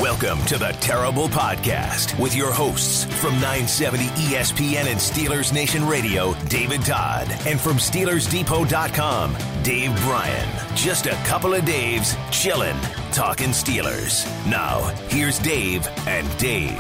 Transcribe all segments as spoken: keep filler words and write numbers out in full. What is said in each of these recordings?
Welcome to the Terrible Podcast with your hosts from nine seventy E S P N and Steelers Nation Radio, David Todd, and from Steelers Depot dot com, Dave Bryan. Just a couple of Daves chillin', talking Steelers. Now, here's Dave and Dave.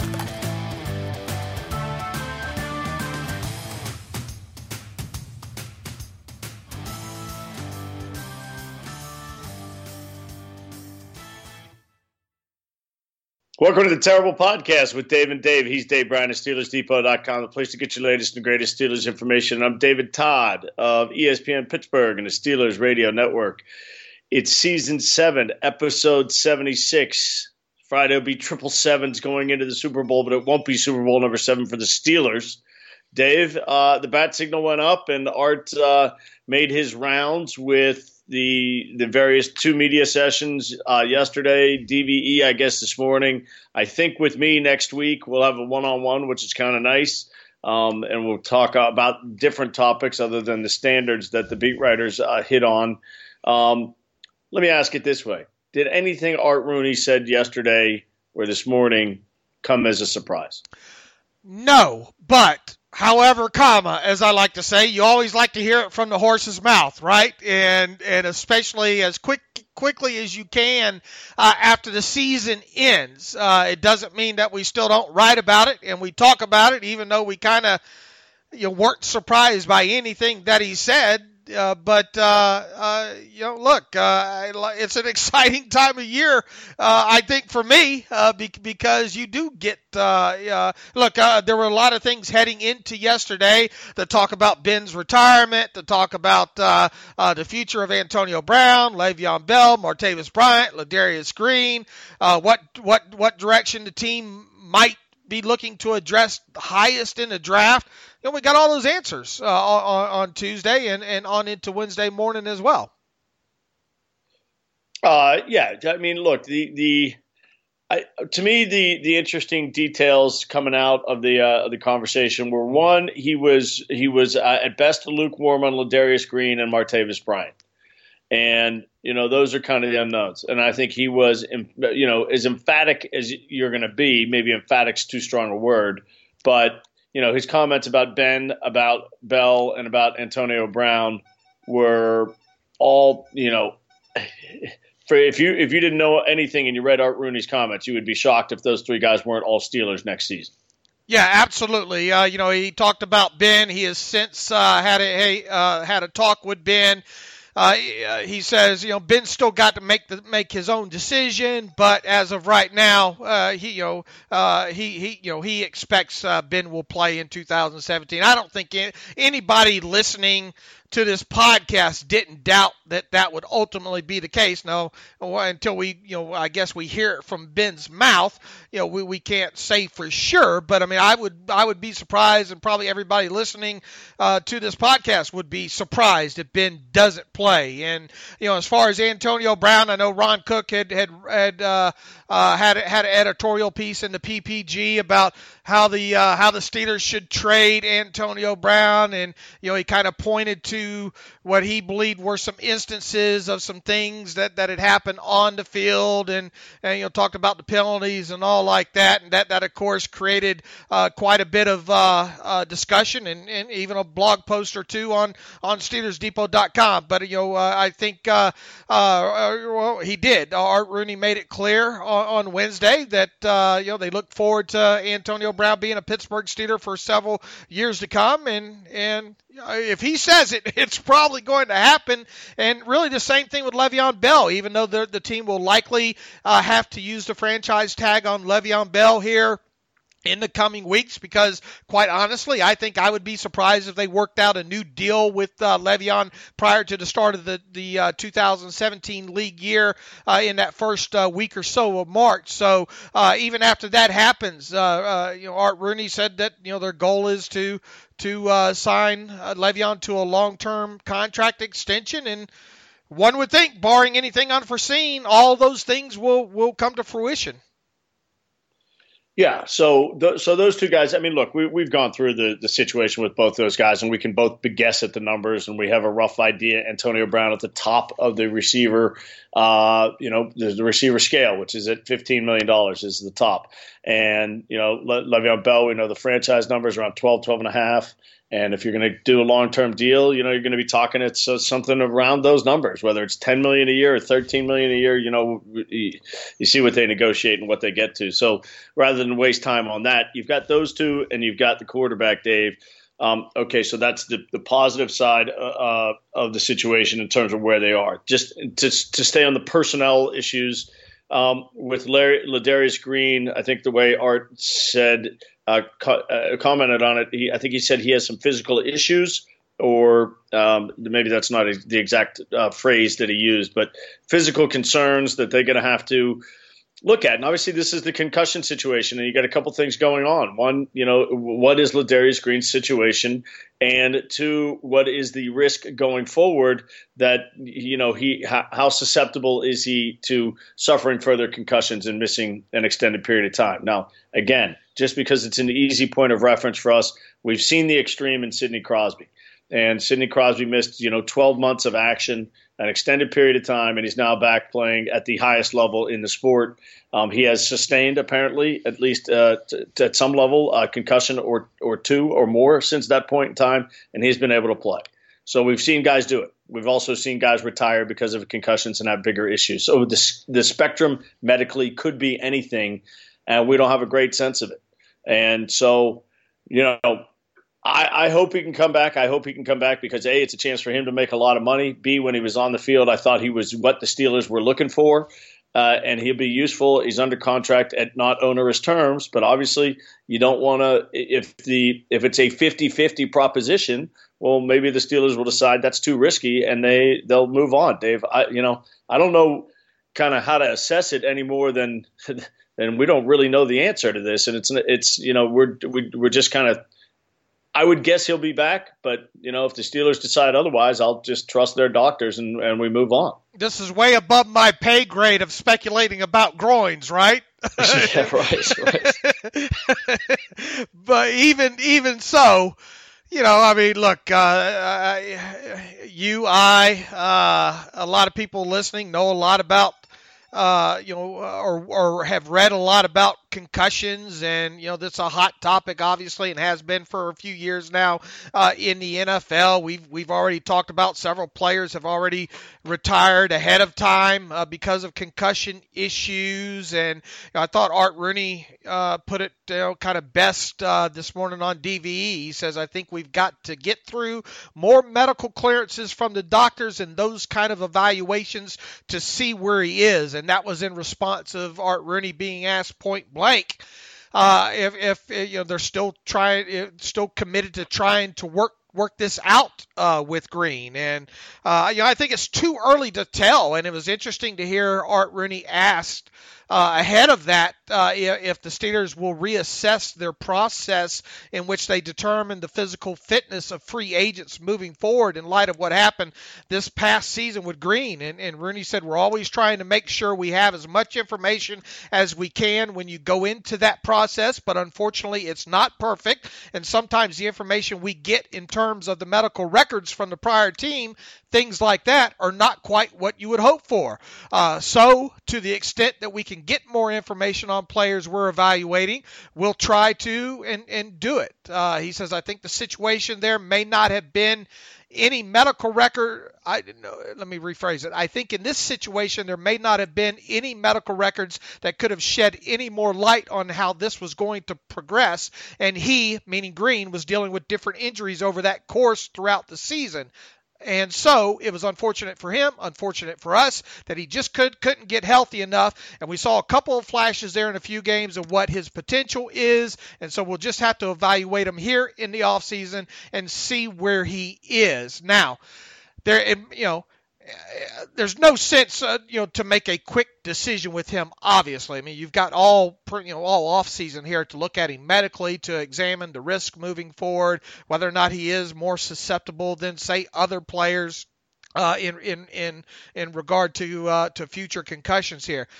Welcome to the Terrible Podcast with Dave and Dave. He's Dave Bryan of Steelers Depot dot com, the place to get your latest and greatest Steelers information. I'm David Todd of E S P N Pittsburgh and the Steelers Radio Network. It's season seven, episode seventy-six. Friday will be triple sevens going into the Super Bowl, but it won't be Super Bowl number seven for the Steelers. Dave, uh, the bat signal went up, and Art uh, made his rounds with the the various two media sessions uh, yesterday, D V E, I guess, this morning. I think with me next week, we'll have a one-on-one, which is kind of nice. Um, and we'll talk about different topics other than the standards that the beat writers uh, hit on. Um, let me ask it this way. Did anything Art Rooney said yesterday or this morning come as a surprise? No, but however, comma, as I like to say, you always like to hear it from the horse's mouth, right? And and especially as quick quickly as you can uh, after the season ends. Uh, it doesn't mean that we still don't write about it and we talk about it, even though we kind of you know, weren't surprised by anything that he said. Uh, but, uh, uh, you know, look, uh, it's an exciting time of year, uh, I think, for me, uh, be- because you do get, uh, uh, look, uh, there were a lot of things heading into yesterday to talk about Ben's retirement, to talk about uh, uh, the future of Antonio Brown, Le'Veon Bell, Martavis Bryant, Ladarius Green, uh, what, what, what direction the team might be looking to address the highest in the draft. You know, we got all those answers uh, on, on Tuesday and, and on into Wednesday morning as well. Uh, yeah, I mean, look, the the I, to me the the interesting details coming out of the uh, of the conversation were, one, he was he was uh, at best lukewarm on Ladarius Green and Martavis Bryant, and you know those are kind of the unknowns. And I think he was, you know, as emphatic as you're going to be. Maybe emphatic's too strong a word, but you know, his comments about Ben, about Bell, and about Antonio Brown were all, you know, for if you if you didn't know anything and you read Art Rooney's comments, you would be shocked if those three guys weren't all Steelers next season. Yeah, absolutely. Uh, you know, he talked about Ben. He has since uh, had a uh, had a talk with Ben. Uh, he says, you know, Ben's still got to make the make his own decision, but as of right now, uh, he, you know, uh, he, he, you know, he expects uh, Ben will play in two thousand seventeen. I don't think anybody listening to this podcast didn't doubt that that would ultimately be the case. No, until we, you know, I guess we hear it from Ben's mouth, you know, we, we can't say for sure, but I mean, I would, I would be surprised, and probably everybody listening uh, to this podcast would be surprised if Ben doesn't play. And, you know, as far as Antonio Brown, I know Ron Cook had, had, had, uh, uh, had, had an editorial piece in the P P G about how the, uh, how the Steelers should trade Antonio Brown. And, you know, he kind of pointed to what he believed were some instances of some things that, that had happened on the field, and, and you know, talked about the penalties and all like that. And that, that of course, created uh, quite a bit of uh, uh, discussion and, and even a blog post or two on, on Steelers Depot dot com. But, you know, uh, I think uh, uh, well, he did. Art Rooney made it clear on, on Wednesday that, uh, you know, they look forward to Antonio Brown being a Pittsburgh Steeler for several years to come. And, and if he says it, it's probably going to happen. And really the same thing with Le'Veon Bell, even though the, the team will likely uh, have to use the franchise tag on Le'Veon Bell here in the coming weeks, because quite honestly, I think I would be surprised if they worked out a new deal with uh, Le'Veon prior to the start of the, the uh, two thousand seventeen league year uh, in that first uh, week or so of March. So uh, even after that happens, uh, uh, you know, Art Rooney said that, you know, their goal is to to uh, sign uh, Le'Veon to a long-term contract extension. And one would think, barring anything unforeseen, all those things will, will come to fruition. Yeah, so th- so those two guys, I mean, look, we, we've gone through the, the situation with both those guys, and we can both guess at the numbers, and we have a rough idea. Antonio Brown at the top of the receiver Uh, you know, there's the receiver scale, which is at fifteen million dollars is the top. And, you know, Le- Le'Veon Bell, we know the franchise numbers around twelve, twelve and a half. And if you're going to do a long-term deal, you know, you're going to be talking it's uh, something around those numbers, whether it's ten million dollars a year or thirteen million dollars a year, you know, you, you see what they negotiate and what they get to. So rather than waste time on that, you've got those two and you've got the quarterback, Dave. Um, okay, so that's the, the positive side uh, of the situation in terms of where they are. Just to, to stay on the personnel issues um, with Larry, Ladarius Green, I think the way Art said, uh, co- uh, commented on it, he, I think he said he has some physical issues, or um, maybe that's not a, the exact uh, phrase that he used, but physical concerns that they're going to have to look at. And obviously this is the concussion situation, and you got a couple things going on. One, you know, what is Ladarius Green's situation? And two, what is the risk going forward that, you know, he, how, how susceptible is he to suffering further concussions and missing an extended period of time? Now, again, just because it's an easy point of reference for us, we've seen the extreme in Sidney Crosby. And Sidney Crosby missed, you know, twelve months of action, an extended period of time, and he's now back playing at the highest level in the sport. Um, he has sustained, apparently, at least uh, t- t- at some level, a concussion or or two or more since that point in time, and he's been able to play. So we've seen guys do it. We've also seen guys retire because of concussions and have bigger issues. So the, the spectrum medically could be anything, and we don't have a great sense of it. And so, you know, I, I hope he can come back. I hope he can come back because, A, it's a chance for him to make a lot of money. B, when he was on the field, I thought he was what the Steelers were looking for, uh, and he'll be useful. He's under contract at not onerous terms, but obviously you don't want to – if the if it's a fifty-fifty proposition, well, maybe the Steelers will decide that's too risky, and they, they'll move on, Dave. I, you know, I don't know kind of how to assess it any more than – and we don't really know the answer to this, and it's, it's you know, we're we, we're just kind of – I would guess he'll be back, but, you know, if the Steelers decide otherwise, I'll just trust their doctors and, and we move on. This is way above my pay grade of speculating about groins, right? Yeah, right, right. But even even so, you know, I mean, look, uh, I, you, I, uh, a lot of people listening know a lot about, uh, you know, or, or have read a lot about concussions, and, you know, that's a hot topic, obviously, and has been for a few years now uh, in the N F L. We've we've already talked about several players have already retired ahead of time uh, because of concussion issues, and you know, I thought Art Rooney uh, put it, you know, kind of best uh, this morning on D V E. He says, I think we've got to get through more medical clearances from the doctors and those kind of evaluations to see where he is, and that was in response of Art Rooney being asked point blank uh, if, if you know they're still trying, still committed to trying to work work this out uh, with Green, and uh, you know I think it's too early to tell. And it was interesting to hear Art Rooney asked uh, ahead of that uh, if the Steelers will reassess their process in which they determine the physical fitness of free agents moving forward in light of what happened this past season with Green. And, and Rooney said, we're always trying to make sure we have as much information as we can when you go into that process, but unfortunately it's not perfect, and sometimes the information we get in terms of the medical records from the prior team, things like that, are not quite what you would hope for. Uh, so to the extent that we can get more information on players we're evaluating, we'll try to and, and do it. Uh, he says, I think the situation there may not have been any medical record. I no, let me rephrase it. I think in this situation, there may not have been any medical records that could have shed any more light on how this was going to progress. And he, meaning Green, was dealing with different injuries over that course throughout the season. And so it was unfortunate for him, unfortunate for us, that he just could, couldn't get healthy enough. And we saw a couple of flashes there in a few games of what his potential is. And so we'll just have to evaluate him here in the offseason and see where he is. Now, there, you know, there's no sense, uh, you know, to make a quick decision with him. Obviously, I mean, you've got all, you know, all off season here to look at him medically, to examine the risk moving forward, whether or not he is more susceptible than, say, other players uh, in in in in regard to uh, to future concussions here.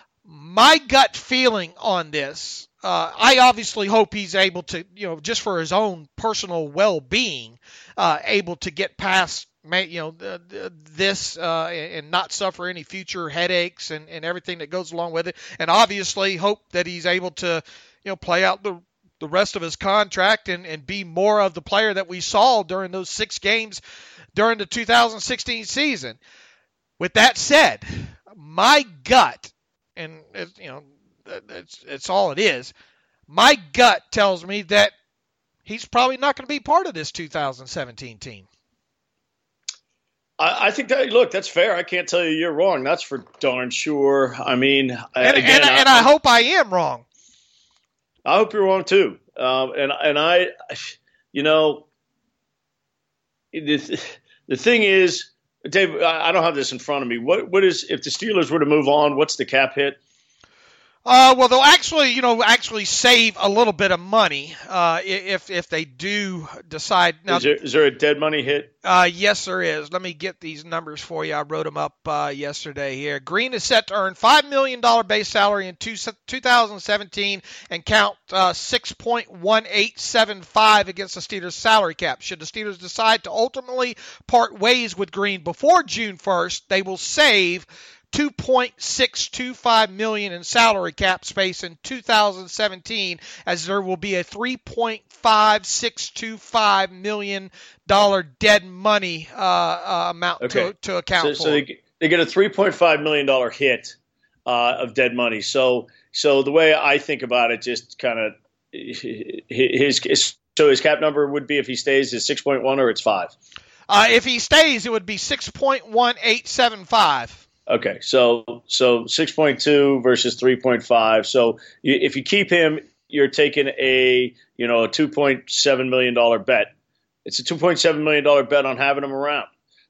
My gut feeling on this, uh, I obviously hope he's able to, you know, just for his own personal well-being, uh, able to get past may, you know, th- th- this uh, and not suffer any future headaches and, and everything that goes along with it. And obviously hope that he's able to, you know, play out the the rest of his contract and, and be more of the player that we saw during those six games during the two thousand sixteen season. With that said, my gut, and it, you know, it's, it's all it is, my gut tells me that he's probably not going to be part of this two thousand seventeen team. I, I think that, look, that's fair. I can't tell you you're wrong. That's for darn sure. I mean, and, again, and, I, and I hope I am wrong. I hope you're wrong too. Um, and and I, you know, the the thing is, Dave, I don't have this in front of me. What what is, if the Steelers were to move on, what's the cap hit? Uh, well, they'll actually, you know, actually save a little bit of money uh, if if they do decide. Now, is, there, is there a dead money hit? Uh, yes, there is. Let me get these numbers for you. I wrote them up uh, yesterday here. Green is set to earn five million dollars base salary in two, two thousand seventeen and count uh, six point one eight seven five against the Steelers' salary cap. Should the Steelers decide to ultimately part ways with Green before June first, they will save two point six two five million dollars in salary cap space in two thousand seventeen, as there will be a three point five six two five million dollars dead money uh, uh, amount okay. to, to account so, for. So they, they get a three point five million dollars hit uh, of dead money. So so the way I think about it, just kind of his, his so his cap number would be, if he stays, is six point one or it's five? Uh, if he stays, it would be six point one eight seven five. Okay, so so six point two versus three point five. So you, if you keep him, you're taking a you know a two point seven million dollars bet. It's a two point seven million dollars bet on having him around.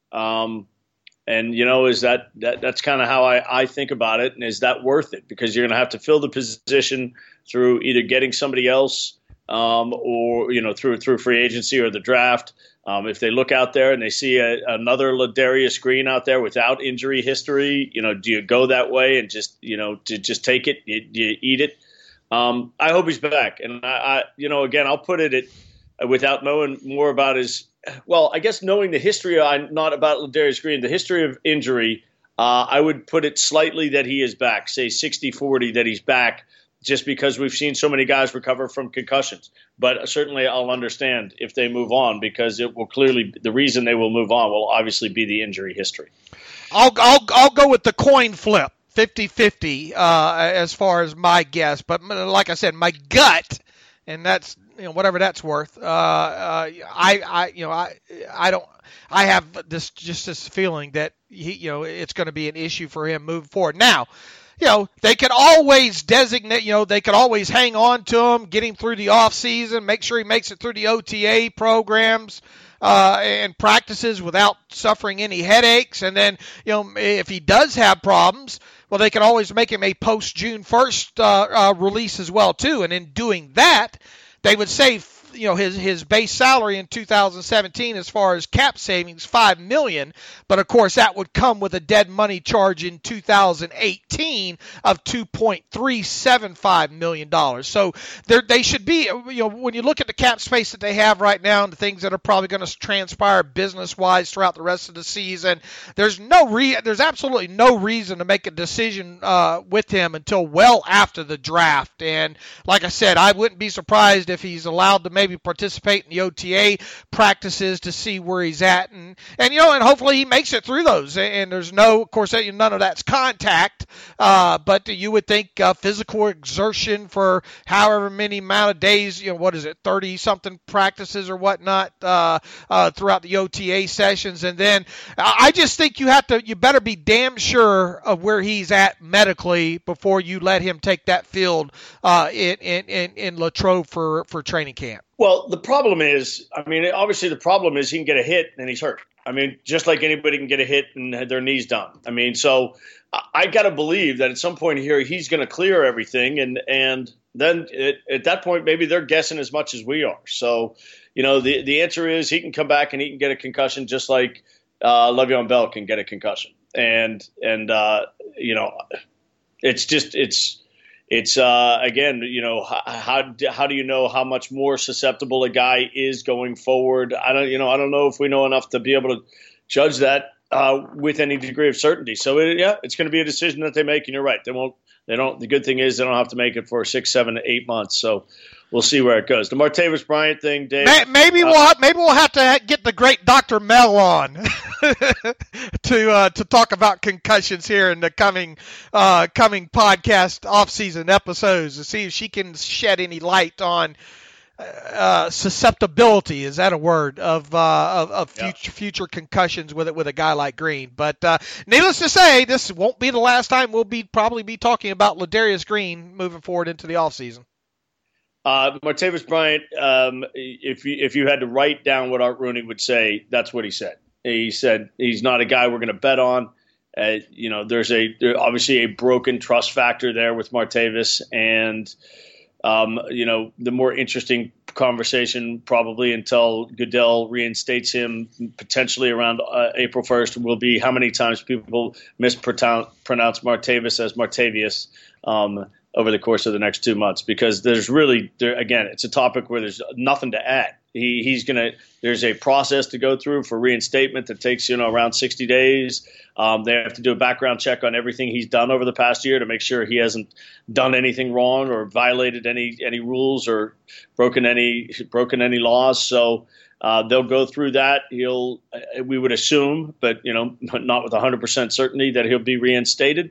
Um, and you know, is that, that that's kind of how I, I think about it. And is that worth it? Because you're going to have to fill the position through either getting somebody else um, or you know through through free agency or the draft. Um, if they look out there and they see a, another Ladarius Green out there without injury history, you know, do you go that way and just, you know, to just take it, you, you eat it? Um, I hope he's back. And, I, I, you know, again, I'll put it at, without knowing more about his, well, I guess knowing the history, I'm not about Ladarius Green, the history of injury, uh, I would put it slightly that he is back, say sixty forty that he's back, just because we've seen so many guys recover from concussions. But certainly I'll understand if they move on, because it will clearly, the reason they will move on will obviously be the injury history. I'll I'll I'll go with the coin flip, fifty-fifty, uh, as far as my guess. But like I said, my gut, and that's, you know, whatever that's worth. Uh, uh, I I you know I I don't I have this just this feeling that he, you know, it's going to be an issue for him moving forward. Now, you know, they could always designate, you know, they could always hang on to him, get him through the off season, make sure he makes it through the O T A programs uh, and practices without suffering any headaches. And then, you know, if he does have problems, well, they can always make him a post-June first uh, uh, release as well, too. And in doing that, they would save, you know, his his base salary in two thousand seventeen as far as cap savings, five million dollars. But of course, that would come with a dead money charge in two thousand eighteen of two point three seven five million dollars. So they should be, you know, when you look at the cap space that they have right now and the things that are probably going to transpire business wise throughout the rest of the season, there's no re there's absolutely no reason to make a decision uh, with him until well after the draft. And like I said, I wouldn't be surprised if he's allowed to make maybe participate in the O T A practices to see where he's at, and and you know, and hopefully he makes it through those. And there's no, of course, none of that's contact, uh, but you would think uh, physical exertion for however many amount of days, you know, what is it, thirty something practices or whatnot uh, uh, throughout the O T A sessions, and then I just think you have to, you better be damn sure of where he's at medically before you let him take that field uh, in in in, in Latrobe for for training camp. Well, the problem is, I mean, obviously the problem is he can get a hit and he's hurt. I mean, just like anybody can get a hit and have their knees done. I mean, so I got to believe that at some point here he's going to clear everything, and and then it, at that point maybe they're guessing as much as we are. So, you know, the the answer is he can come back and he can get a concussion just like uh, Le'Veon Bell can get a concussion, and and uh, you know, it's just it's. It's, uh, again, you know, how, how how do you know how much more susceptible a guy is going forward? I don't, you know, I don't know if we know enough to be able to judge that uh, with any degree of certainty. So it, yeah, it's going to be a decision that they make, and you're right. They won't. They don't. The good thing is they don't have to make it for six, seven, eight months. So we'll see where it goes. The Martavis Bryant thing, Dave. Maybe uh, we'll have, maybe we'll have to get the great Doctor Mel on to uh, to talk about concussions here in the coming uh, coming podcast off-season episodes to see if she can shed any light on uh, susceptibility. Is that a word of uh, of, of future yeah. future concussions with it with a guy like Green? But uh, needless to say, this won't be the last time we'll be probably be talking about Ladarius Green moving forward into the offseason. Uh, Martavis Bryant, um, if you, if you had to write down what Art Rooney would say, that's what he said. He said he's not a guy we're going to bet on. Uh, you know, there's a there, obviously a broken trust factor there with Martavis, and um, you know, the more interesting conversation probably until Goodell reinstates him potentially around uh, April first will be how many times people mispronounce Martavis as Martavius um, over the course of the next two months, because there's really, there, again, it's a topic where there's nothing to add. He, he's going to, there's a process to go through for reinstatement that takes, you know, around sixty days. Um, they have to do a background check on everything he's done over the past year to make sure he hasn't done anything wrong or violated any, any rules or broken any, broken any laws. So uh, they'll go through that. He'll, we would assume, but, you know, not with one hundred percent certainty that he'll be reinstated.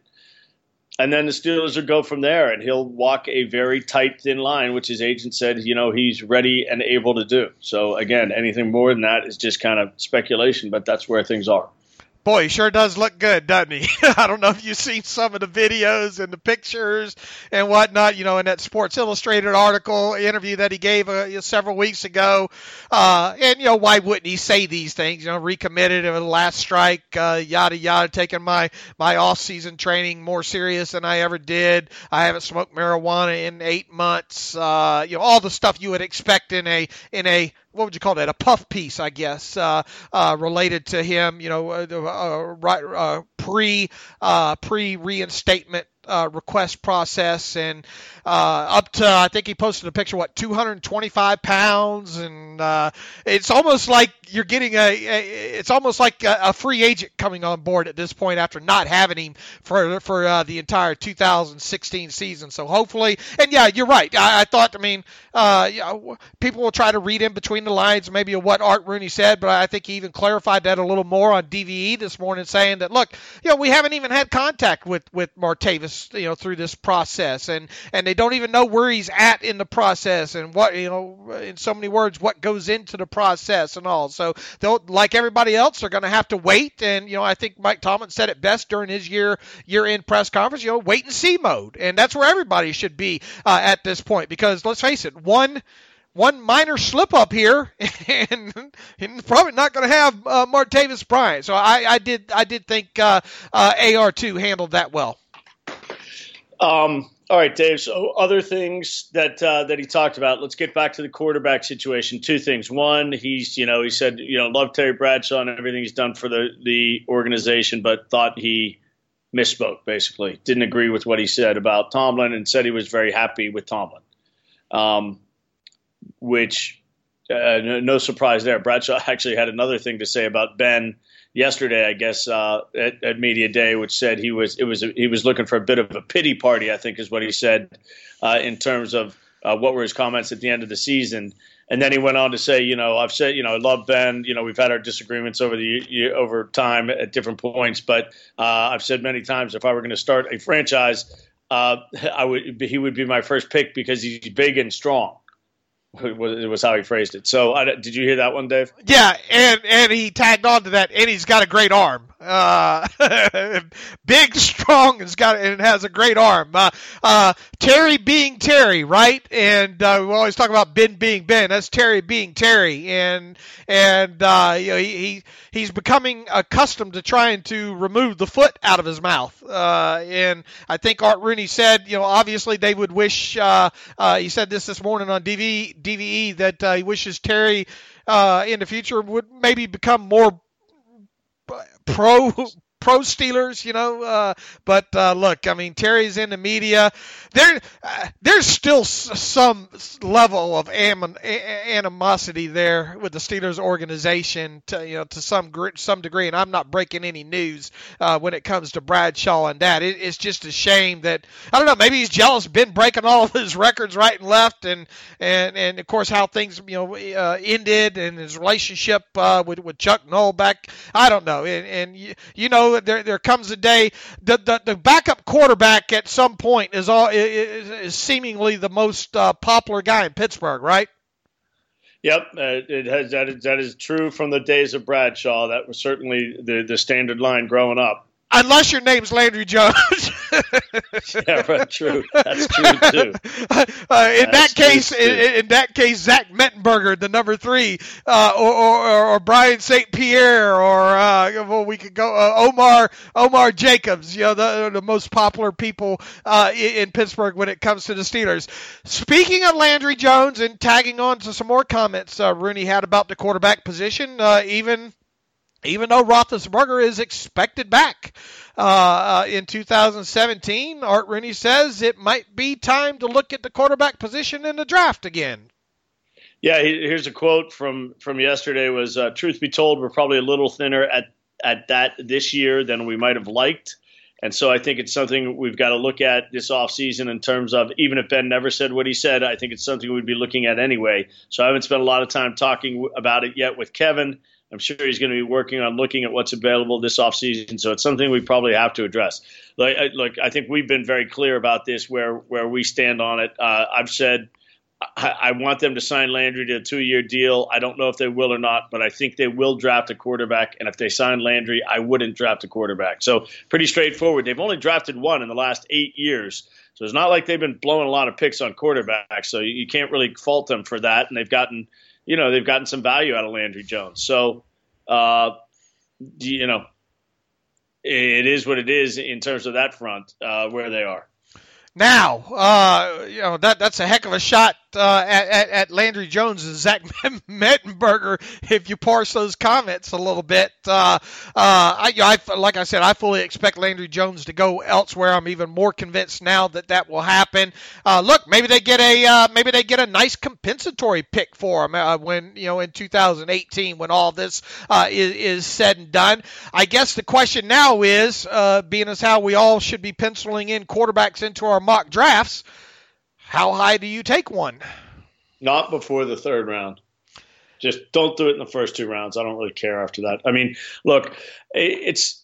And then the Steelers will go from there, and he'll walk a very tight, thin line, which his agent said, you know, he's ready and able to do. So, again, anything more than that is just kind of speculation, but that's where things are. Boy, he sure does look good, doesn't he? I don't know if you've seen some of the videos and the pictures and whatnot, you know, in that Sports Illustrated article interview that he gave uh, several weeks ago. Uh, and, you know, why wouldn't he say these things? You know, recommitted at the last strike, uh, yada, yada, taking my, my off-season training more serious than I ever did. I haven't smoked marijuana in eight months. Uh, you know, all the stuff you would expect in a in a what would you call that? A puff piece, I guess, uh, uh, related to him, you know, uh, uh, right, uh, pre, uh, pre reinstatement, uh, request process, and, uh, up to, I think he posted a picture, what, two hundred twenty-five pounds. And, uh, it's almost like you're getting a, a it's almost like a, a free agent coming on board at this point after not having him for, for, uh, the entire two thousand sixteen season. So hopefully, and yeah, you're right. I, I thought, I mean, uh, you know, people will try to read in between the lines maybe of what Art Rooney said, but I think he even clarified that a little more on D V E this morning, saying that, look, you know, we haven't even had contact with, with Martavis, you know, through this process, and, and they don't even know where he's at in the process and what, you know, in so many words, what goes into the process and all. So they'll, like everybody else, they're going to have to wait. And, you know, I think Mike Tomlin said it best during his year, year end press conference, you know, wait and see mode. And that's where everybody should be uh, at this point, because let's face it, one, One minor slip up here, and, and probably not going to have uh, Martavis Bryant. So I, I did, I did think uh, uh, A R two handled that well. Um, all right, Dave. So other things that uh, that he talked about. Let's get back to the quarterback situation. Two things. One, he's you know he said you know love Terry Bradshaw and everything he's done for the the organization, but thought he misspoke. Basically, didn't agree with what he said about Tomlin, and said he was very happy with Tomlin. Um, which uh, no, no surprise there. Bradshaw actually had another thing to say about Ben yesterday, I guess, uh, at, at Media Day, which said he was it was he was looking for a bit of a pity party, I think is what he said, uh, in terms of uh, what were his comments at the end of the season. And then he went on to say, you know, I've said, you know, I love Ben. You know, we've had our disagreements over the over time at different points, but uh, I've said many times if I were going to start a franchise, uh, I would he would be my first pick because he's big and strong. It was how he phrased it. So, I, did you hear that one, Dave? Yeah, and and he tagged on to that, and he's got a great arm. Uh, big, strong, and got and has a great arm. Uh, uh, Terry being Terry, right? And uh, we always talk about Ben being Ben. That's Terry being Terry, and and uh, you know he, he he's becoming accustomed to trying to remove the foot out of his mouth. Uh, and I think Art Rooney said, you know, obviously they would wish. Uh, uh, he said this this morning on D V E that uh, he wishes Terry uh, in the future would maybe become more pro pro Steelers, you know. Uh, but uh, look, I mean, Terry's in the media. There, uh, there's still s- some level of am- a- animosity there with the Steelers organization, to you know, to some gr- some degree. And I'm not breaking any news uh, when it comes to Bradshaw and that. It, it's just a shame that I don't know. Maybe he's jealous, been breaking all of his records right and left, and and and of course how things you know uh, ended and his relationship uh, with with Chuck Noll back. I don't know. And, and you, you know there there comes a day the, the the backup quarterback at some point is all is, is seemingly the most uh, popular guy in Pittsburgh, right? Yep, uh, it has that is, that is true from the days of Bradshaw. That was certainly the the standard line growing up. Unless your name's Landry Jones. Yeah, right. True. That's true too. Uh, in That's that case, true, in, in that case, Zach Mettenberger, the number three, uh, or, or or Brian Saint Pierre, or uh, well, we could go uh, Omar Omar Jacobs. You know, the the most popular people uh, in, in Pittsburgh when it comes to the Steelers. Speaking of Landry Jones, and tagging on to some more comments uh, Rooney had about the quarterback position, uh, even. Even though Roethlisberger is expected back uh, uh, in two thousand seventeen, Art Rooney says it might be time to look at the quarterback position in the draft again. Yeah, here's a quote from, from yesterday was, uh, truth be told, we're probably a little thinner at, at that this year than we might have liked. And so I think it's something we've got to look at this offseason in terms of, even if Ben never said what he said, I think it's something we'd be looking at anyway. So I haven't spent a lot of time talking about it yet with Kevin. I'm sure he's going to be working on looking at what's available this offseason, so it's something we probably have to address. Like, I, look, I think we've been very clear about this, where where we stand on it. Uh, I've said I, I want them to sign Landry to a two-year deal. I don't know if they will or not, but I think they will draft a quarterback, and if they sign Landry, I wouldn't draft a quarterback. So pretty straightforward. They've only drafted one in the last eight years, so it's not like they've been blowing a lot of picks on quarterbacks, so you, you can't really fault them for that, and they've gotten – you know, they've gotten some value out of Landry Jones. So, uh, you know, it is what it is in terms of that front, uh, where they are. Now, uh, you know, that that's a heck of a shot uh, at, at, at Landry Jones and Zach Mettenberger if you parse those comments a little bit. Uh, uh, I, I, like I said, I fully expect Landry Jones to go elsewhere. I'm even more convinced now that that will happen. Uh, look, maybe they get a uh, maybe they get a nice compensatory pick for him uh, when you know in two thousand eighteen when all this uh, is, is said and done. I guess the question now is, uh, being as how we all should be penciling in quarterbacks into our mock drafts, how high do you take one? Not before the third round. Just don't do it in the first two rounds. I don't really care after that. I mean, look, it's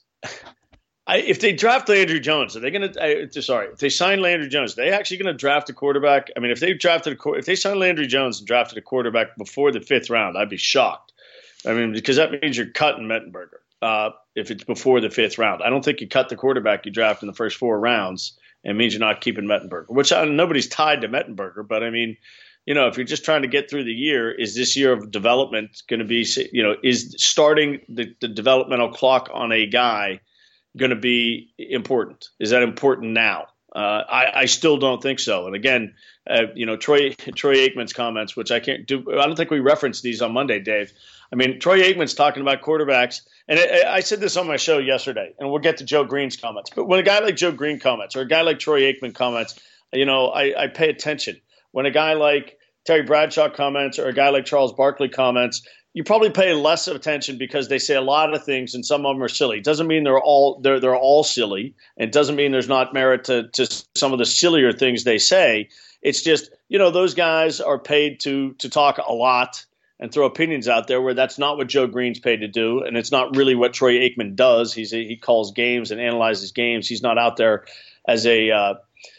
I, if they draft Landry Jones, are they going to? Sorry, if they sign Landry Jones, are they actually going to draft a quarterback? I mean, if they drafted a if they signed Landry Jones and drafted a quarterback before the fifth round, I'd be shocked. I mean, because that means you're cutting Mettenberger uh, if it's before the fifth round. I don't think you cut the quarterback you draft in the first four rounds. It means you're not keeping Mettenberger, which I, nobody's tied to Mettenberger. But, I mean, you know, if you're just trying to get through the year, is this year of development going to be, you know, is starting the, the developmental clock on a guy going to be important? Is that important now? Uh, I, I still don't think so. And, again, uh, you know, Troy Troy Aikman's comments, which I can't do. I don't think we referenced these on Monday, Dave. I mean, Troy Aikman's talking about quarterbacks. And I, I said this on my show yesterday, and we'll get to Joe Green's comments. But when a guy like Joe Green comments or a guy like Troy Aikman comments, you know, I, I pay attention. When a guy like Terry Bradshaw comments or a guy like Charles Barkley comments, you probably pay less attention because they say a lot of things and some of them are silly. It doesn't mean they're all they're they're all silly. It doesn't mean there's not merit to, to some of the sillier things they say. It's just, you know, those guys are paid to to talk a lot and throw opinions out there where that's not what Joe Green's paid to do, and it's not really what Troy Aikman does. He's a, he calls games and analyzes games. He's not out there as a uh,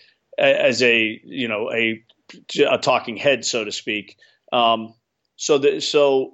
as a you know a, a talking head, so to speak. Um, so the, so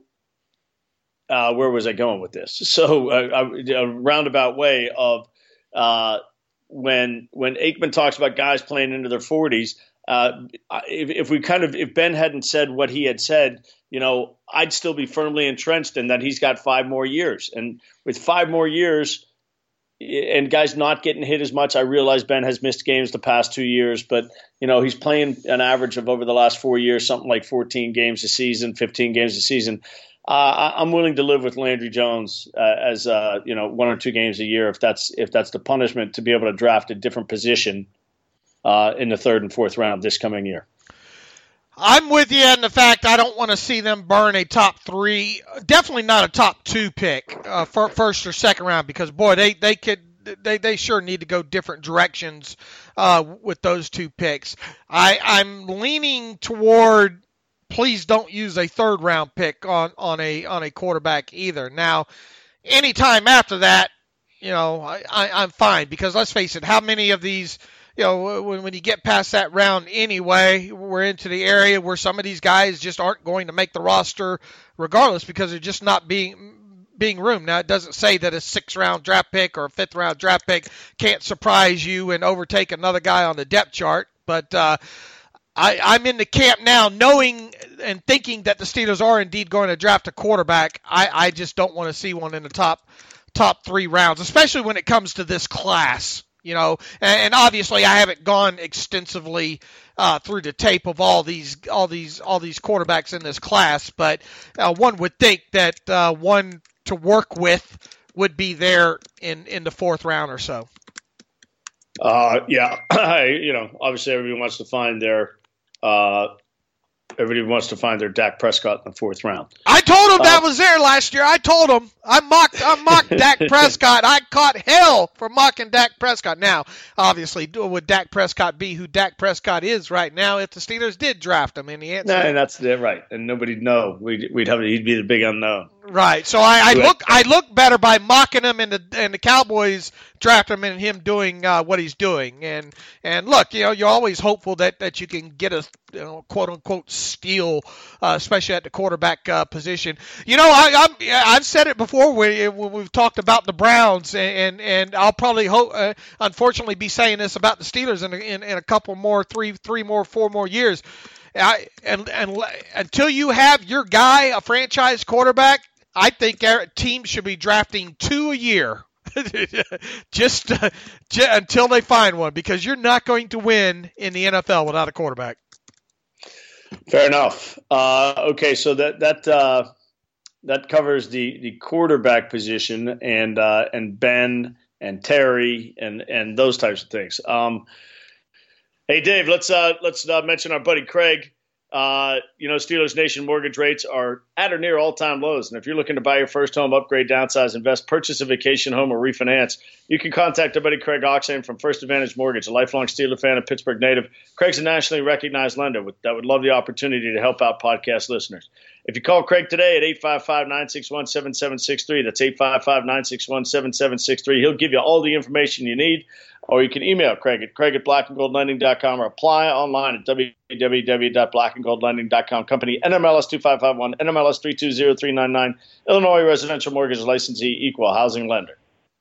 uh, where was I going with this? So uh, a roundabout way of uh, when when Aikman talks about guys playing into their forties. Uh, if, if we kind of if Ben hadn't said what he had said, you know, I'd still be firmly entrenched in that he's got five more years. And with five more years and guys not getting hit as much, I realize Ben has missed games the past two years, but, you know, he's playing an average of over the last four years, something like fourteen games a season, fifteen games a season. Uh, I'm willing to live with Landry Jones uh, as uh, you know one or two games a year if that's if that's the punishment to be able to draft a different position uh, in the third and fourth round this coming year. I'm with you in the fact I don't want to see them burn a top three, definitely not a top two pick, uh, for first or second round, because boy, they they could they they sure need to go different directions uh, with those two picks. I I'm leaning toward. Please don't use a third round pick on, on a on a quarterback either. Now, anytime after that, you know, I, I, I'm fine, because let's face it, how many of these, you know, when, when you get past that round anyway, we're into the area where some of these guys just aren't going to make the roster regardless, because they're just not being being room. Now, it doesn't say that a sixth round draft pick or a fifth round draft pick can't surprise you and overtake another guy on the depth chart, but uh, I, I'm in the camp now knowing and thinking that the Steelers are indeed going to draft a quarterback. I, I just don't want to see one in the top top three rounds, especially when it comes to this class. You know, and, and obviously I haven't gone extensively uh, through the tape of all these all these all these quarterbacks in this class, but uh, one would think that uh, one to work with would be there in, in the fourth round or so. Uh, yeah, you know, obviously everybody wants to find their uh, everybody wants to find their Dak Prescott in the fourth round. I told him that uh, was there last year. I told him I mocked I mocked Dak Prescott. I caught hell for mocking Dak Prescott. Now, obviously, would Dak Prescott be who Dak Prescott is right now if the Steelers did draft him? And the answer, no, and that's it, right, and nobody'd know. We'd we'd have he'd be the big unknown. Right. So I, I look I look better by mocking him, and the and the Cowboys draft him and him doing uh, what he's doing. And and look, you know, you're always hopeful that, that you can get a, you know, quote unquote steal, uh, especially at the quarterback uh, position. You know, I, I'm I've said it before when, when we've talked about the Browns, and and, and I'll probably hope, uh, unfortunately, be saying this about the Steelers in a, in, in a couple more, three three more, four more years. I, and and until you have your guy, a franchise quarterback, I think our teams should be drafting two a year, just uh, j- until they find one, because you're not going to win in the N F L without a quarterback. Fair enough. Uh, okay, so that that uh, that covers the, the quarterback position and uh, and Ben and Terry and, and those types of things. Um, hey, Dave, let's uh, let's uh, mention our buddy Craig. Uh, you know, Steelers Nation mortgage rates are at or near all-time lows. And if you're looking to buy your first home, upgrade, downsize, invest, purchase a vacation home, or refinance, you can contact our buddy Craig Oxane from First Advantage Mortgage, a lifelong Steeler fan and Pittsburgh native. Craig's a nationally recognized lender with, that would love the opportunity to help out podcast listeners. If you call Craig today at eight five five, nine six one, seven seven six three, that's eight five five, nine six one, seven seven six three, he'll give you all the information you need. Or you can email Craig at Craig at black and gold lending dot com or apply online at w w w dot black and gold lending dot com. Company N M L S two five five one, N M L S three two zero three nine nine, Illinois Residential Mortgage Licensee, Equal Housing Lender.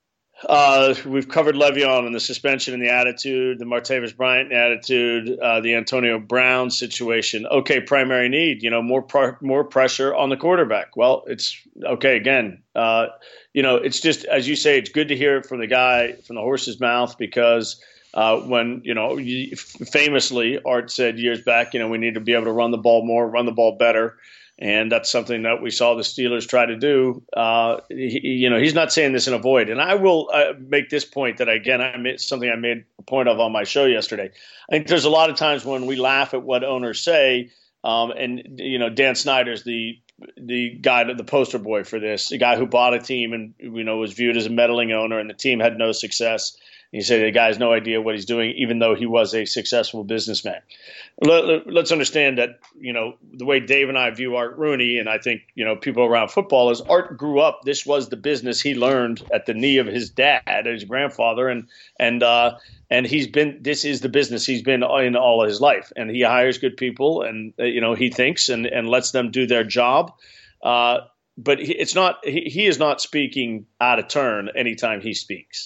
Uh, we've covered Le'Veon and the suspension and the attitude, the Martavis Bryant attitude, uh, the Antonio Brown situation. Okay, primary need, you know, more pr- more pressure on the quarterback. Well, it's okay, again, uh, you know, it's just, as you say, it's good to hear it from the guy, from the horse's mouth, because uh, when, you know, famously Art said years back, you know, we need to be able to run the ball more, run the ball better. And that's something that we saw the Steelers try to do. Uh, he, you know, he's not saying this in a void. And I will uh, make this point that, again, I made something I made a point of on my show yesterday. I think there's a lot of times when we laugh at what owners say. Um, and, you know, Dan Snyder's the the guy, the poster boy for this, the guy who bought a team and, you know, was viewed as a meddling owner, and the team had no success. He said the guy has no idea what he's doing, even though he was a successful businessman. Let, let's understand that, you know, the way Dave and I view Art Rooney, and I think, you know, people around football, is Art grew up. This was the business he learned at the knee of his dad, his grandfather, and and uh, and he's been. This is the business he's been in all of his life, and he hires good people, and uh, you know, he thinks and and lets them do their job. Uh, but he, it's not. He, he is not speaking out of turn anytime he speaks.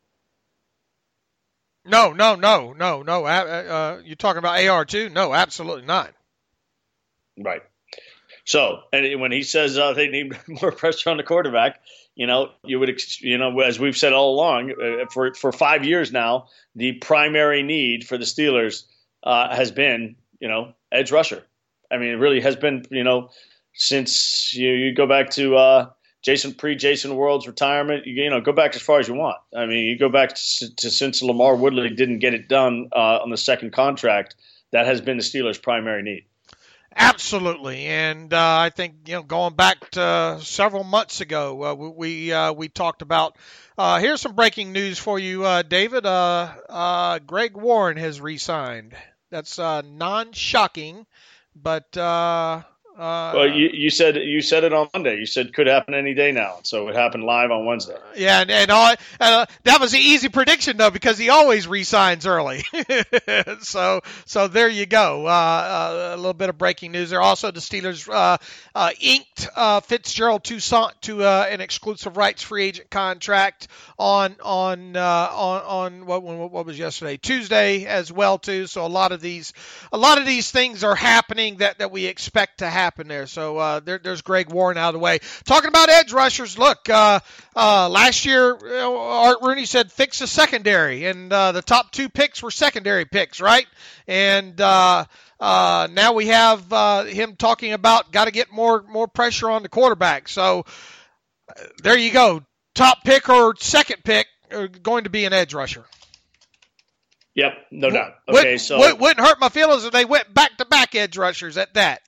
No, no, no, no, no. Uh, you're talking about A R too? No, absolutely not. Right. So, and when he says uh, they need more pressure on the quarterback, you know, you would, you know, as we've said all along, uh, for for five years now, the primary need for the Steelers uh, has been, you know, edge rusher. I mean, it really has been, you know, since you, you go back to uh, Jason pre-Jason World's retirement, you, you know, go back as far as you want. I mean, you go back to, to since Lamar Woodley didn't get it done uh, on the second contract, that has been the Steelers' primary need. Absolutely, and uh, I think you know going back to uh, several months ago, uh, we uh, we talked about. Uh, here's some breaking news for you, uh, David. Uh, uh, Greg Warren has re-signed. That's uh, non-shocking, but uh, uh, well, you, you said you said it on Monday. You said could happen any day now, so it happened live on Wednesday. Yeah, and, and all, uh, that was an easy prediction though because he always re-signs early. so so there you go. Uh, uh, a little bit of breaking news there. Also, the Steelers uh, uh, inked uh, Fitzgerald Toussaint to uh, an exclusive rights free agent contract on on uh, on on what what was yesterday Tuesday as well too. So a lot of these a lot of these things are happening that, that we expect to happen there. So uh, there, there's Greg Warren out of the way. Talking about edge rushers, look, uh, uh, last year uh, Art Rooney said fix the secondary, and uh, the top two picks were secondary picks, right? And uh, uh, now we have uh, him talking about got to get more more pressure on the quarterback. So uh, there you go. Top pick or second pick are going to be an edge rusher. Yep, no doubt. Okay, wouldn't, so wouldn't hurt my feelings if they went back to back edge rushers at that.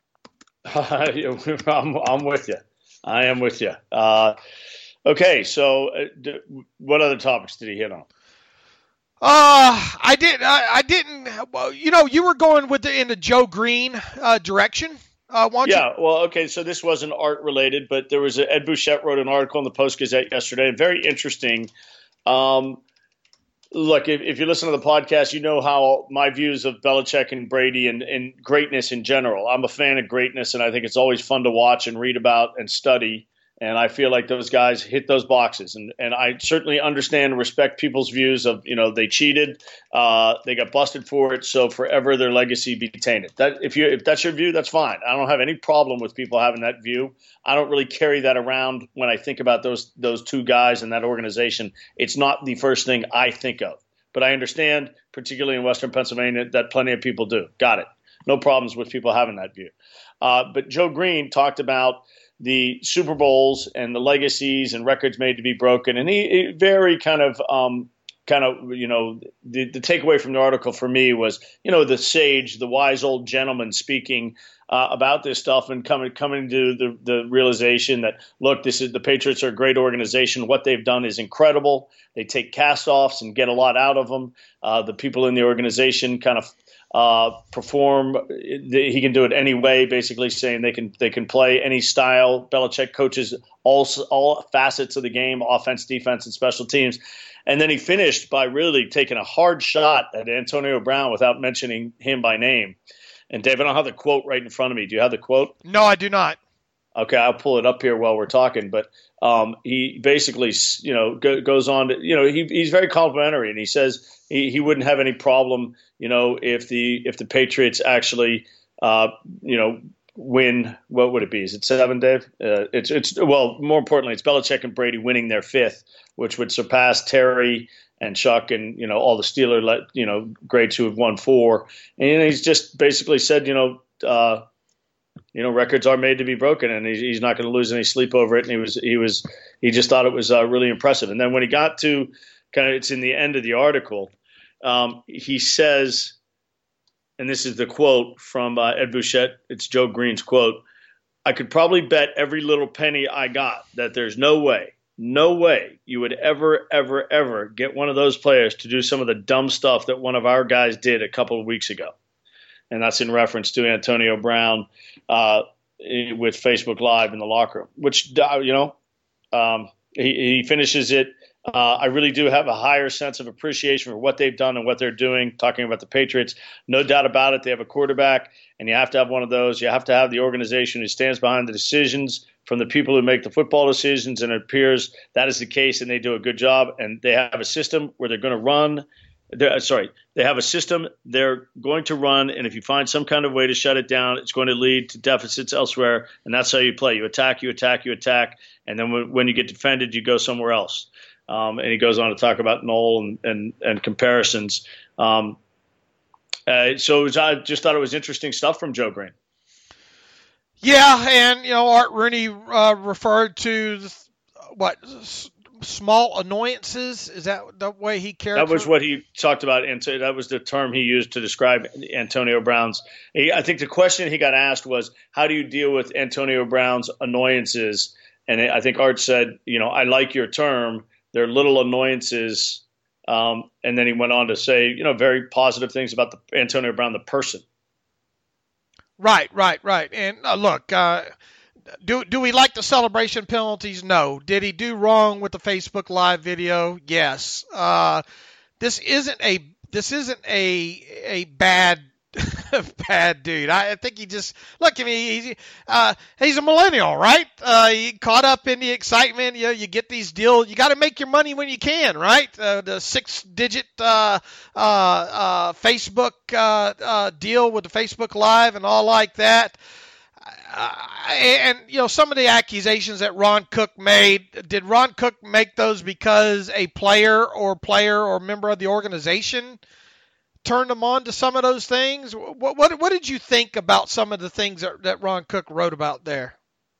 I'm, I'm with you. I am with you. Uh, okay, so uh, d- what other topics did he hit on? Uh, I did. I, I didn't. Well, you know, you were going with the in the Joe Green uh, direction. Uh, yeah. You? Well, okay. So this wasn't art related, but there was a, Ed Bouchette wrote an article in the Post Gazette yesterday, and very interesting. Um, Look, if, if you listen to the podcast, you know how my views of Belichick and Brady and, and greatness in general. I'm a fan of greatness, and I think it's always fun to watch and read about and study. And I feel like those guys hit those boxes. And, and I certainly understand and respect people's views of, you know, they cheated, uh, they got busted for it, so forever their legacy be tainted. That if you if that's your view, that's fine. I don't have any problem with people having that view. I don't really carry that around when I think about those those two guys and that organization. It's not the first thing I think of. But I understand, particularly in Western Pennsylvania, that plenty of people do. Got it. No problems with people having that view. Uh, but Joe Green talked about the Super Bowls and the legacies and records made to be broken. And he, he very kind of, um, kind of, you know, the, the takeaway from the article for me was, you know, the sage, the wise old gentleman speaking uh, about this stuff and coming coming to the, the realization that, look, this is the Patriots are a great organization. What they've done is incredible. They take cast-offs and get a lot out of them. Uh, the people in the organization kind of Uh, perform. He can do it any way, basically saying they can they can play any style. Belichick coaches all all facets of the game, offense, defense, and special teams. And then he finished by really taking a hard shot at Antonio Brown without mentioning him by name. And Dave, I don't have the quote right in front of me. Do you have the quote? No, I do not. Okay, I'll pull it up here while we're talking. But um, he basically, you know, go, goes on to, you know, he, he's very complimentary, and he says he, he wouldn't have any problem, you know, if the if the Patriots actually, uh, you know, win. What would it be? Is it seven, Dave? Uh, it's it's well, more importantly, it's Belichick and Brady winning their fifth, which would surpass Terry and Chuck and, you know, all the Steeler, you know, greats who have won four. And he's just basically said, you know. Uh, You know, records are made to be broken, and he's, he's not going to lose any sleep over it. And he was, he was, he just thought it was uh, really impressive. And then when he got to kind of, it's in the end of the article, um, he says, and this is the quote from uh, Ed Bouchette. It's Joe Green's quote. "I could probably bet every little penny I got that there's no way, no way you would ever, ever, ever get one of those players to do some of the dumb stuff that one of our guys did a couple of weeks ago." And that's in reference to Antonio Brown uh, with Facebook Live in the locker room, which, you know, um, he, he finishes it. Uh, I really do have a higher sense of appreciation for what they've done and what they're doing, talking about the Patriots. No doubt about it. They have a quarterback, and you have to have one of those. You have to have the organization who stands behind the decisions from the people who make the football decisions, and it appears that is the case, and they do a good job. And they have a system where they're going to run – They're, sorry, they have a system they're going to run, and if you find some kind of way to shut it down, it's going to lead to deficits elsewhere, and that's how you play. You attack, you attack, you attack, and then when, when you get defended, you go somewhere else. Um, and he goes on to talk about Noel and, and, and comparisons. Um, uh, so it was, I just thought it was interesting stuff from Joe Green. Yeah, and you know Art Rooney uh, referred to what s- small annoyances. Is that the way he characterized? That was what he talked about, and so that was the term he used to describe Antonio Brown's. He, I think the question he got asked was, "How do you deal with Antonio Brown's annoyances?" And I think Art said, "You know, I like your term. They're little annoyances." Um, and then he went on to say, you know, very positive things about the Antonio Brown, the person. Right, right, right. And uh, look, uh, do do we like the celebration penalties? No. Did he do wrong with the Facebook Live video? Yes. Uh, this isn't a this isn't a a bad bad dude. I, I think he just look. I mean, he's uh, he's a millennial, right? Uh, he caught up in the excitement. You know, you get these deals. You got to make your money when you can, right? Uh, the six-digit uh, uh, uh, Facebook uh, uh, deal with the Facebook Live and all like that. Uh, and, you know, some of the accusations that Ron Cook made, did Ron Cook make those because a player or player or member of the organization turned them on to some of those things? What, what, what did you think about some of the things that, that Ron Cook wrote about there?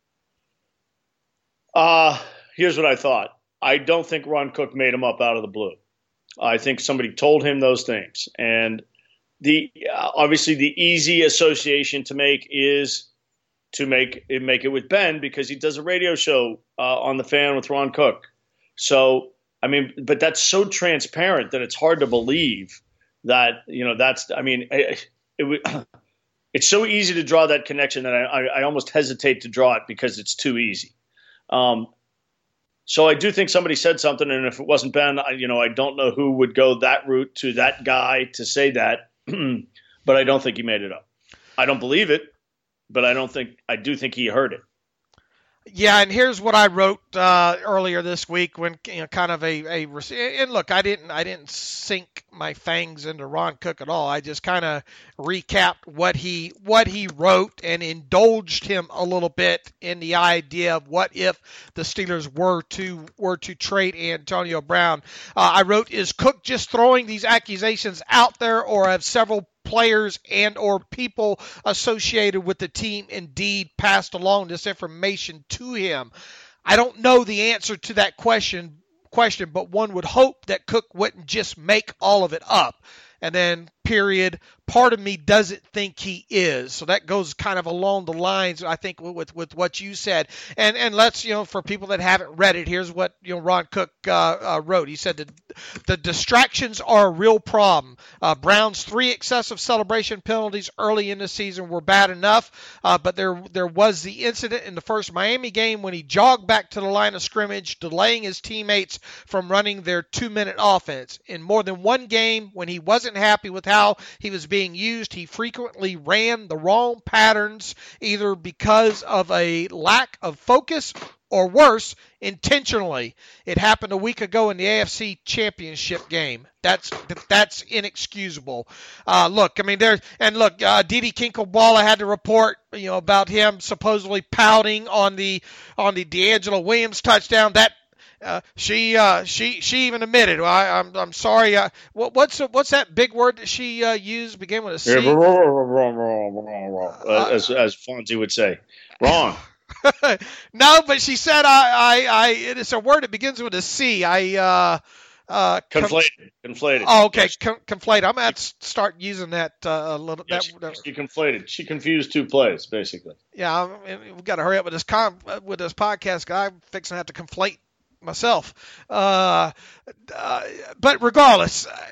Uh, here's what I thought. I don't think Ron Cook made them up out of the blue. I think somebody told him those things. And the uh, obviously the easy association to make is to make it, make it with Ben, because he does a radio show uh, on The Fan with Ron Cook. So, I mean, but that's so transparent that it's hard to believe that, you know, that's, I mean, it, it, it's so easy to draw that connection that I, I, I almost hesitate to draw it because it's too easy. Um, so I do think somebody said something, and if it wasn't Ben, I, you know, I don't know who would go that route to that guy to say that, but I don't think he made it up. I don't believe it, but I don't think, I do think he heard it. Yeah, and here's what I wrote uh, earlier this week when, you know, kind of a, a and look, I didn't I didn't sink my fangs into Ron Cook at all. I just kind of recapped what he what he wrote and indulged him a little bit in the idea of what if the Steelers were to were to trade Antonio Brown. Uh, I wrote, is Cook just throwing these accusations out there, or have several players and or people associated with the team indeed passed along this information to him? I don't know the answer to that question, question, but one would hope that Cook wouldn't just make all of it up. And then, period, part of me doesn't think he is. So that goes kind of along the lines, I think, with with what you said. And and let's, you know, for people that haven't read it, here's what, you know, Ron Cook uh, uh, wrote. He said that the distractions are a real problem. Uh, Brown's three excessive celebration penalties early in the season were bad enough, uh, but there there was the incident in the first Miami game when he jogged back to the line of scrimmage, delaying his teammates from running their two-minute offense. In more than one game, when he wasn't happy with how he was being used, he frequently ran the wrong patterns, either because of a lack of focus or worse, intentionally. It happened a week ago in the A F C Championship game. That's that's inexcusable. Uh, look, I mean, there's and look, uh, Didi Kinkle-Bala had to report, you know, about him supposedly pouting on the on the D'Angelo Williams touchdown. That Uh, she uh, she she even admitted. Well, I, I'm I'm sorry. Uh, what, what's what's that big word that she uh, used? Began with a C. Yeah, wrong, wrong, wrong, wrong. Uh, as as Fonzie would say, wrong. No, but she said I I, I it's a word that begins with a C. I uh, uh, conflated. Com- conflated. Oh, okay. Com- conflated. I'm gonna have to start using that uh, a little. Yeah, that, she, that, she conflated. She confused two plays, basically. Yeah, I mean, we've got to hurry up with this com- with this podcast. Cause I'm fixing to have to conflate myself. Uh, uh, but regardless, uh,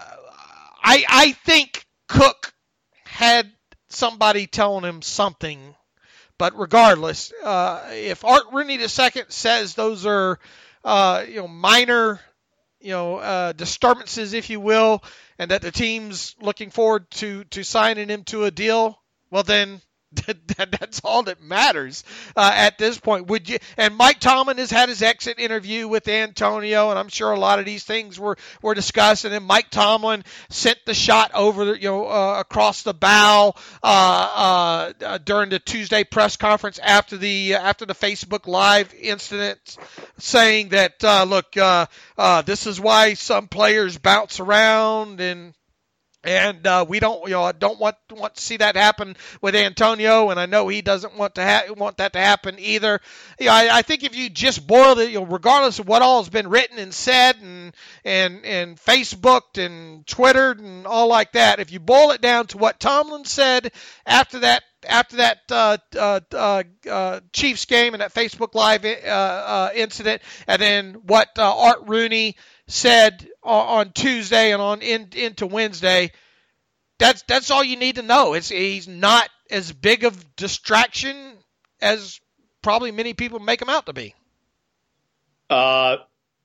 I I think Cook had somebody telling him something. But regardless, uh, if Art Rooney the second says those are uh, you know minor you know uh, disturbances, if you will, and that the team's looking forward to to signing him to a deal, well then. That's all that matters uh, at this point. Would you? And Mike Tomlin has had his exit interview with Antonio, and I'm sure a lot of these things were, were discussed. And then Mike Tomlin sent the shot over, the, you know, uh, across the bow uh, uh, during the Tuesday press conference after the uh, after the Facebook Live incident, saying that uh, look, uh, uh, this is why some players bounce around and. And uh, we don't, you know, I don't want want to see that happen with Antonio, and I know he doesn't want to ha- want that to happen either. You know, I, I think if you just boil it, you know, regardless of what all has been written and said, and and and Facebooked and Twittered and all like that, if you boil it down to what Tomlin said after that after that uh, uh, uh, uh, Chiefs game and that Facebook Live uh, uh, incident, and then what uh, Art Rooney said on Tuesday and on in, into Wednesday, that's that's all you need to know. It's he's not as big of distraction as probably many people make him out to be. Uh,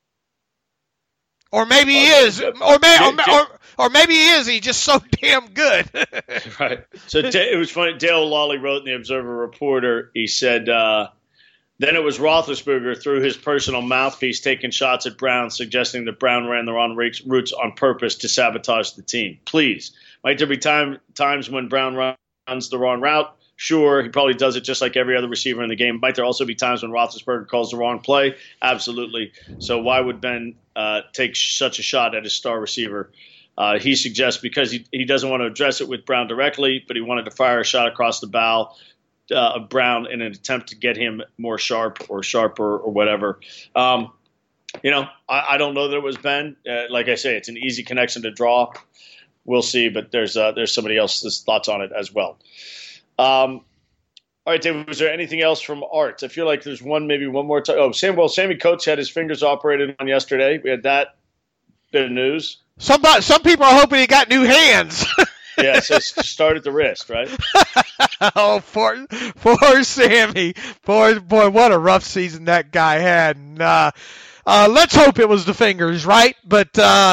or maybe he is, or, may, or, or, or maybe he is. He's just so damn good. Right. So it was funny. Dale Lawley wrote in the Observer Reporter. He said. Uh, Then it was Roethlisberger through his personal mouthpiece taking shots at Brown, suggesting that Brown ran the wrong routes on purpose to sabotage the team. Please. Might there be time, times when Brown runs the wrong route? Sure, he probably does it just like every other receiver in the game. Might there also be times when Roethlisberger calls the wrong play? Absolutely. So why would Ben uh, take such a shot at his star receiver? Uh, he suggests because he, he doesn't want to address it with Brown directly, but he wanted to fire a shot across the bow Uh, of Brown in an attempt to get him more sharp or sharper or whatever. Um, you know, I, I don't know that it was Ben. Uh, like I say, it's an easy connection to draw. We'll see, but there's uh, there's somebody else's thoughts on it as well. Um, all right, David, was there anything else from Art? I feel like there's one, maybe one more time. Oh, Sam, well, Sammy Coates had his fingers operated on yesterday. We had that bit of news. Somebody, some people are hoping he got new hands. Yeah, so start at the wrist, right? Oh, poor, poor Sammy. Poor, boy, what a rough season that guy had. And, uh, uh, let's hope it was the fingers, right? But uh,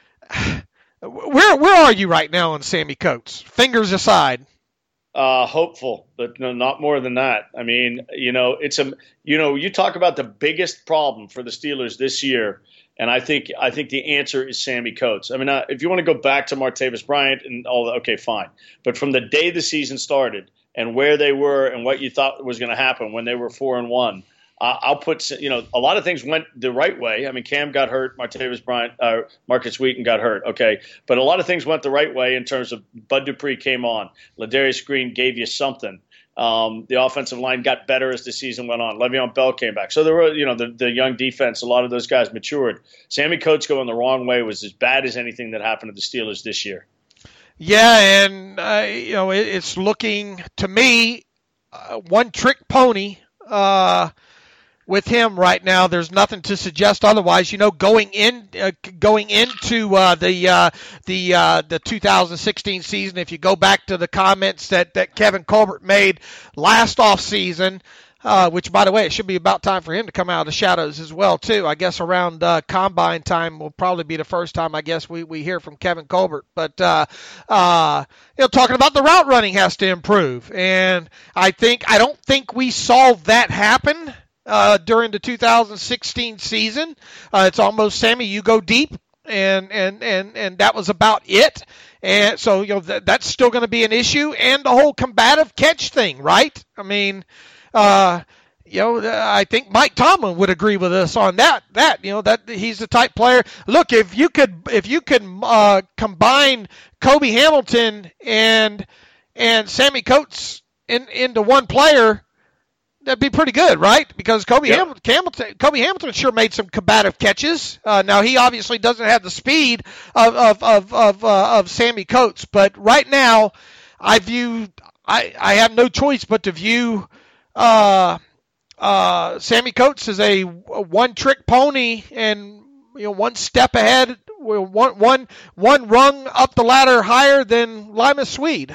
where where are you right now on Sammy Coates? Fingers aside. Uh, hopeful, but no, not more than that. I mean, you know, it's a, you know, you talk about the biggest problem for the Steelers this year. And I think I think the answer is Sammy Coates. I mean, uh, if you want to go back to Martavis Bryant and all that, okay, fine. But from the day the season started and where they were and what you thought was going to happen when they were four and one, uh, I'll put, you know, a lot of things went the right way. I mean, Cam got hurt, Martavis Bryant, uh, Marcus Wheaton got hurt, okay. But a lot of things went the right way in terms of Bud Dupree came on. Ladarius Green gave you something. Um, the offensive line got better as the season went on. Le'Veon Bell came back. So there were, you know, the, the young defense, a lot of those guys matured. Sammy Coates going the wrong way was as bad as anything that happened to the Steelers this year. Yeah, and, uh, you know, it, it's looking, to me, uh, one-trick pony uh, with him right now. There's nothing to suggest otherwise. You know, going in, uh, going into uh, the uh, the uh, the two thousand sixteen season, if you go back to the comments that, that Kevin Colbert made last offseason, uh, which, by the way, it should be about time for him to come out of the shadows as well, too. I guess around uh, combine time will probably be the first time, I guess, we, we hear from Kevin Colbert. But, uh, uh, you know, talking about the route running has to improve. And I think, I don't think we saw that happen Uh, during the two thousand sixteen season. Uh, it's almost, Sammy, you go deep, and and and and that was about it. And so, you know, th- that's still going to be an issue, and the whole combative catch thing, right? I mean, uh, you know, I think Mike Tomlin would agree with us on that. That you know, that he's the type player. Look, if you could, if you could uh, combine Kobe Hamilton and and Sammy Coates in, into one player, that'd be pretty good, right? Because Kobe, yep. Hamilton, Hamilton, Kobe Hamilton sure made some combative catches. Uh, now he obviously doesn't have the speed of of of of, uh, of Sammy Coates, but right now, I view I, I have no choice but to view uh, uh, Sammy Coates as a, a one-trick pony and you know one step ahead, one one one rung up the ladder higher than Lima Swede.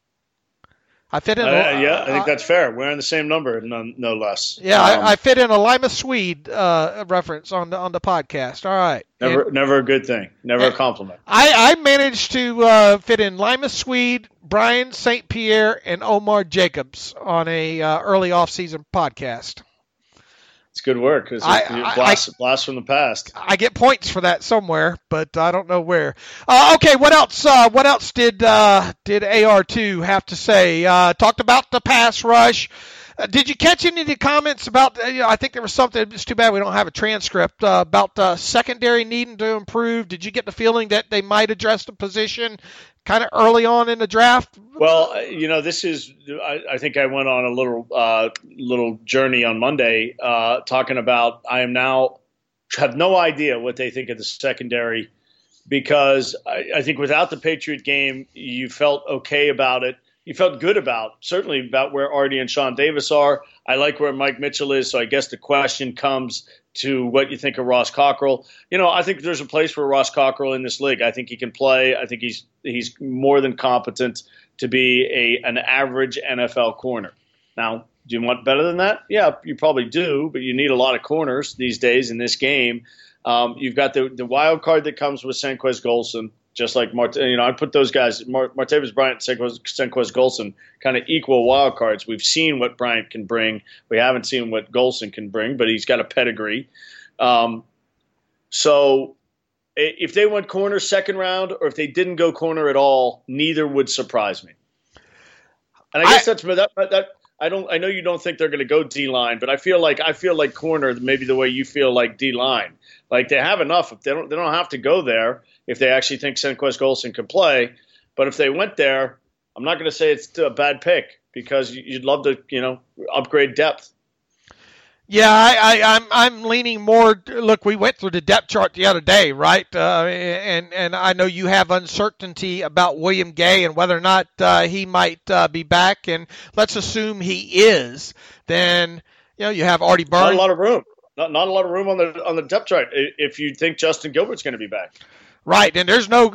I fit in. Uh, a, yeah, I think uh, that's fair. We're on the same number, no, no less. Yeah, um, I, I fit in a Lima Swede uh, reference on the on the podcast. All right. Never, and, never a good thing. Never a compliment. I, I managed to uh, fit in Lima Swede, Brian Saint Pierre, and Omar Jacobs on a uh, early off-season podcast. It's good work. It's I, a I, blast, I, blast from the past. I get points for that somewhere, but I don't know where. Uh, okay, what else? Uh, what else did uh, did A R two have to say? Uh, talked about the pass rush. Uh, did you catch any of the comments about, uh, you know, I think there was something, it's too bad we don't have a transcript, uh, about uh, secondary needing to improve. Did you get the feeling that they might address the position kind of early on in the draft? Well, you know, this is, I, I think I went on a little uh, little journey on Monday uh, talking about I am now, have no idea what they think of the secondary, because I, I think without the Patriot game, you felt okay about it. You felt good about, certainly about where Artie and Sean Davis are. I like where Mike Mitchell is, so I guess the question comes to what you think of Ross Cockrell. You know, I think there's a place for Ross Cockrell in this league. I think he can play. I think he's he's more than competent to be a an average N F L corner. Now, do you want better than that? Yeah, you probably do, but you need a lot of corners these days in this game. Um, you've got the, the wild card that comes with Senquez Golson. Just like, Mart- you know, I put those guys, Mart- Martavis Bryant, Senquez, Senquez Golson, kind of equal wild cards. We've seen what Bryant can bring. We haven't seen what Golson can bring, but he's got a pedigree. Um, so if they went corner second round, or if they didn't go corner at all, neither would surprise me. And I guess I, that's that, that. I don't. I know you don't think they're going to go D line, but I feel like I feel like corner maybe the way you feel like D line. Like they have enough. If they don't, they don't have to go there if they actually think Senquez Golson can play. But if they went there, I'm not going to say it's a bad pick, because you'd love to, you know, upgrade depth. Yeah, I, I, I'm I'm leaning more. Look, we went through the depth chart the other day, right? Uh, and and I know you have uncertainty about William Gay and whether or not uh, he might uh, be back. And let's assume he is. Then you know you have Artie Burns. Not a lot of room. Not not a lot of room on the on the depth chart if you think Justin Gilbert's going to be back. Right, and there's no.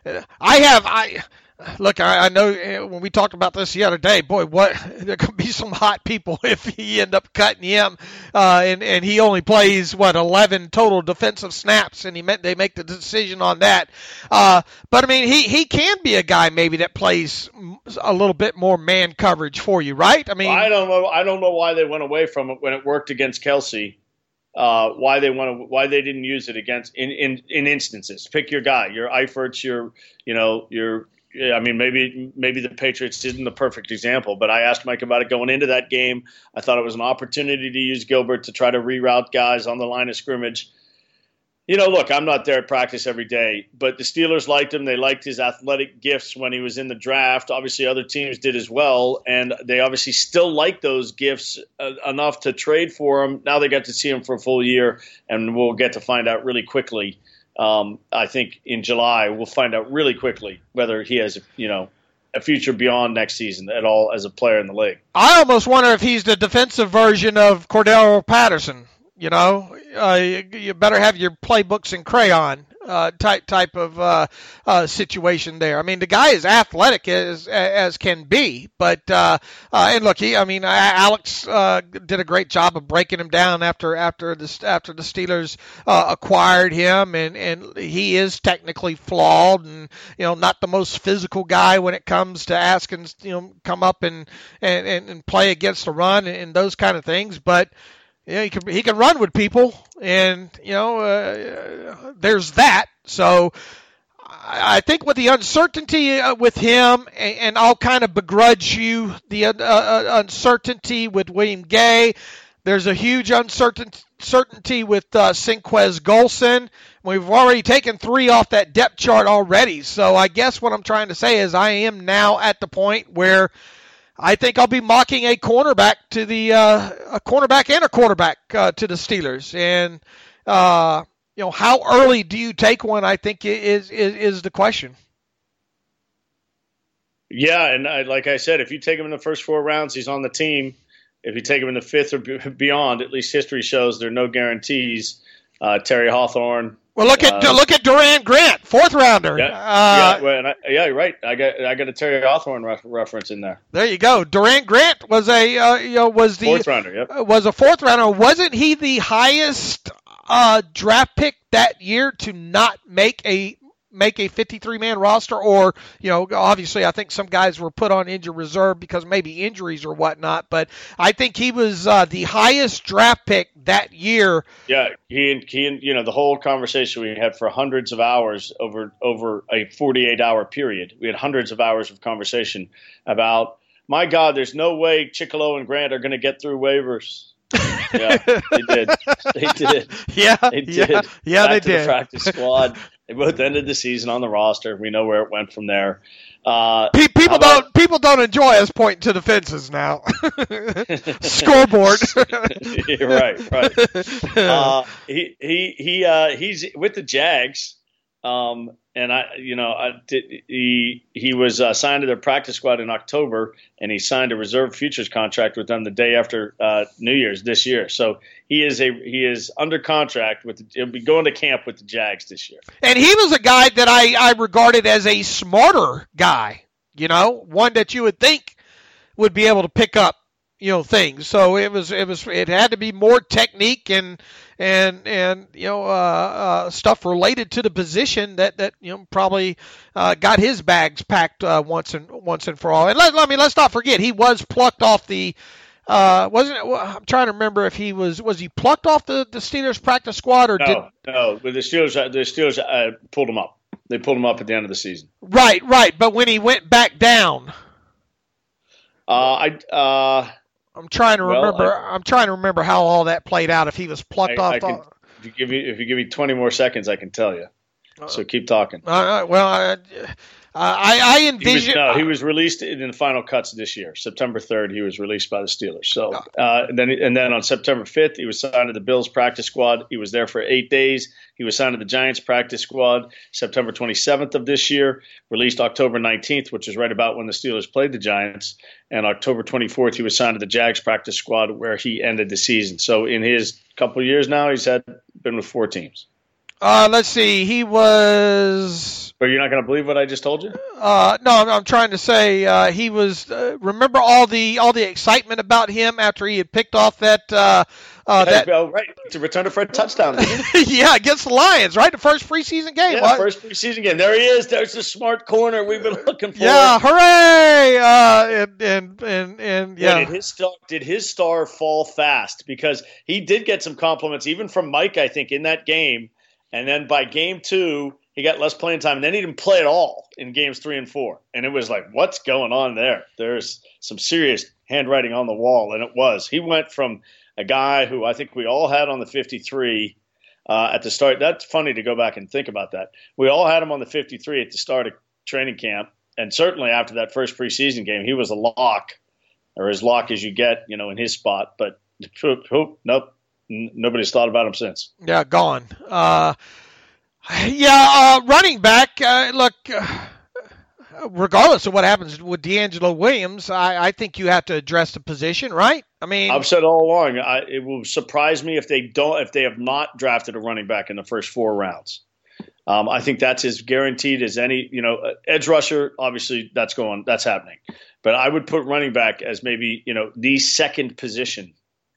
I have I. Look, I, I know when we talked about this the other day, boy, what there could be some hot people if he end up cutting him, uh, and and he only plays what eleven total defensive snaps, and he meant they make the decision on that. Uh, but I mean, he he can be a guy maybe that plays a little bit more man coverage for you, right? I mean, well, I don't know. I don't know why they went away from it when it worked against Kelsey. Uh, why they want to, why they didn't use it against in in, in instances. Pick your guy, your Eiferts, your you know your. Yeah, I mean, maybe maybe the Patriots isn't the perfect example, but I asked Mike about it going into that game. I thought it was an opportunity to use Gilbert to try to reroute guys on the line of scrimmage. You know, look, I'm not there at practice every day, but the Steelers liked him. They liked his athletic gifts when he was in the draft. Obviously, other teams did as well, and they obviously still like those gifts uh, enough to trade for him. Now they got to see him for a full year, and we'll get to find out really quickly. Um, I think in July we'll find out really quickly whether he has, you know, a future beyond next season at all as a player in the league. I almost wonder if he's the defensive version of Cordero Patterson. You know, uh, you, you better have your playbooks in crayon uh, type type of uh, uh, situation there. I mean, the guy is athletic as as can be, but uh, uh, and look, he, I mean, Alex uh, did a great job of breaking him down after after the after the Steelers uh, acquired him, and, and he is technically flawed, and you know, not the most physical guy when it comes to asking, you know, come up and and, and play against the run and, and those kind of things, but. Yeah, he can he can run with people, and you know uh, there's that. So I, I think with the uncertainty uh, with him, and, and I'll kind of begrudge you the uh, uh, uncertainty with William Gay. There's a huge uncertainty with uh, Senquez Golson. We've already taken three off that depth chart already. So I guess what I'm trying to say is I am now at the point where. I think I'll be mocking a cornerback to the uh, a cornerback and a quarterback uh, to the Steelers, and uh, you know how early do you take one? I think is is, is the question. Yeah, and I, like I said, if you take him in the first four rounds, he's on the team. If you take him in the fifth or beyond, at least history shows there are no guarantees. Uh, Terry Hawthorne. Well, look at uh, look at Duran Grant, fourth rounder. Yeah, uh, yeah, well, and I, yeah, you're right. I got I got a Terry Hawthorne ref, reference in there. There you go. Duran Grant was a uh, you know was the fourth rounder. Yep. Uh, was a fourth rounder. Wasn't he the highest uh, draft pick that year to not make a make a fifty-three man roster? Or you know, obviously, I think some guys were put on injured reserve because maybe injuries or whatnot. But I think he was uh, the highest draft pick that year. Yeah, he and he and you know the whole conversation we had for hundreds of hours over over a forty-eight hour period. We had hundreds of hours of conversation about my God, there's no way Chicolo and Grant are going to get through waivers. Yeah, they did. They did. Yeah, they did. Yeah, yeah Back they to did. The practice squad. They both ended the season on the roster. We know where it went from there. Uh, people about, don't people don't enjoy us pointing to the fences now. Scoreboard. You're right, right. Uh, he he he uh, he's with the Jags, um, and I you know I did, he he was uh, signed to their practice squad in October, and he signed a reserve futures contract with them the day after uh, New Year's this year. So he is a he is under contract with the, he'll be going to camp with the Jags this year. And he was a guy that I, I regarded as a smarter guy, you know, one that you would think would be able to pick up, you know, things. So it was it was it had to be more technique and and and you know uh, uh, stuff related to the position that, that you know probably uh, got his bags packed uh, once and once and for all. And let, I mean, let's not forget he was plucked off the. Uh, wasn't it? Well, I'm trying to remember if he was was he plucked off the, the Steelers practice squad or no, did no? But the Steelers the Steelers uh, pulled him up. They pulled him up at the end of the season. Right, right. But when he went back down, uh, I uh, I'm trying to well, remember. I, I'm trying to remember how all that played out. If he was plucked I, off. I can, the, if you give me if you give me twenty more seconds, I can tell you. So keep talking. Uh, well, I, I, I envision. He was, no, he was released in the final cuts this year. September third, he was released by the Steelers. So uh, and then and then on September fifth, he was signed to the Bills practice squad. He was there for eight days. He was signed to the Giants practice squad September twenty-seventh of this year. Released October nineteenth, which is right about when the Steelers played the Giants. And October twenty-fourth, he was signed to the Jags practice squad, where he ended the season. So in his couple of years now, he's had been with four teams. Uh, let's see. He was. But you're not going to believe what I just told you? Uh, no, I'm, I'm trying to say uh, he was. Uh, remember all the all the excitement about him after he had picked off that. Uh, uh, yeah, that oh, right, to return it for a touchdown. Yeah, against the Lions, right? The first preseason game. Yeah, what? first preseason game. There he is. There's the smart corner we've been looking for. Yeah, hooray! Uh, and and and, and yeah. yeah did his star did his star fall fast? Because he did get some compliments, even from Mike, I think, in that game. And then by game two, he got less playing time, and then he didn't play at all in games three and four. And it was like, what's going on there? There's some serious handwriting on the wall, and it was. He went from a guy who I think we all had on the fifty-three uh, at the start. That's funny to go back and think about that. We all had him on the fifty-three at the start of training camp, and certainly after that first preseason game, he was a lock, or as lock as you get, you know, in his spot. But nope. Nobody's thought about him since. Yeah, gone. Uh, yeah, uh, running back. Uh, look, uh, regardless of what happens with D'Angelo Williams, I, I think you have to address the position, right? I mean, I've said all along, I, it will surprise me if they don't, if they have not drafted a running back in the first four rounds. Um, I think that's as guaranteed as any. You know, edge rusher. Obviously, that's going, that's happening. But I would put running back as maybe you know the second position.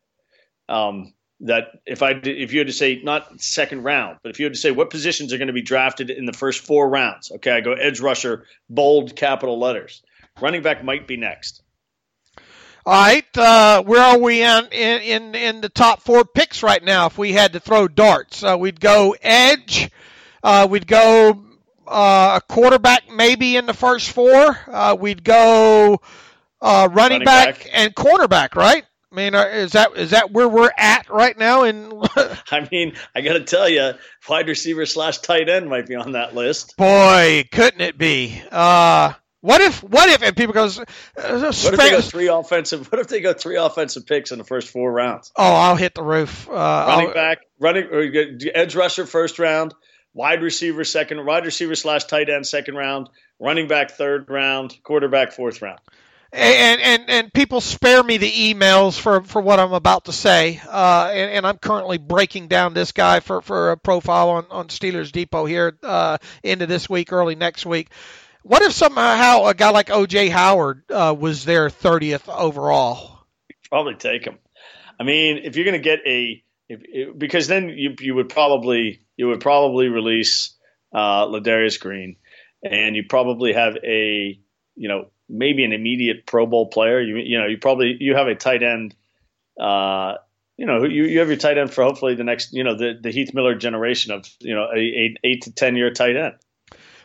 Um. That if I if you had to say not second round, but if you had to say what positions are going to be drafted in the first four rounds, okay, I go edge rusher, bold capital letters. Running back might be next. All right, uh, where are we in, in in in the top four picks right now? If we had to throw darts, uh, we'd go edge, uh, we'd go uh, a quarterback maybe in the first four. Uh, we'd go uh, running, running back, back and cornerback, right? I mean, is that is that where we're at right now? In I mean, I got to tell you, wide receiver slash tight end might be on that list. Boy, couldn't it be? Uh, what if? What if? And people goes. Uh, what if they go three offensive? What if they go three offensive picks in the first four rounds? Oh, I'll hit the roof. Uh, running I'll, back, running or edge rusher first round, wide receiver second, wide receiver slash tight end second round, running back third round, quarterback fourth round. And, and and people spare me the emails for, for what I'm about to say. Uh, and, and I'm currently breaking down this guy for, for a profile on, on Steelers Depot here uh, into this week, early next week. What if somehow a guy like O J Howard uh, was their thirtieth overall? Probably take him. I mean, if you're going to get a if, – because then you you would probably you would probably release uh, Ladarius Green, and you probably have a, you know, maybe an immediate Pro Bowl player. You you know, you probably you have a tight end. Uh, you know, you, you have your tight end for hopefully the next, you know, the, the Heath Miller generation of, you know, a, a eight to ten year tight end.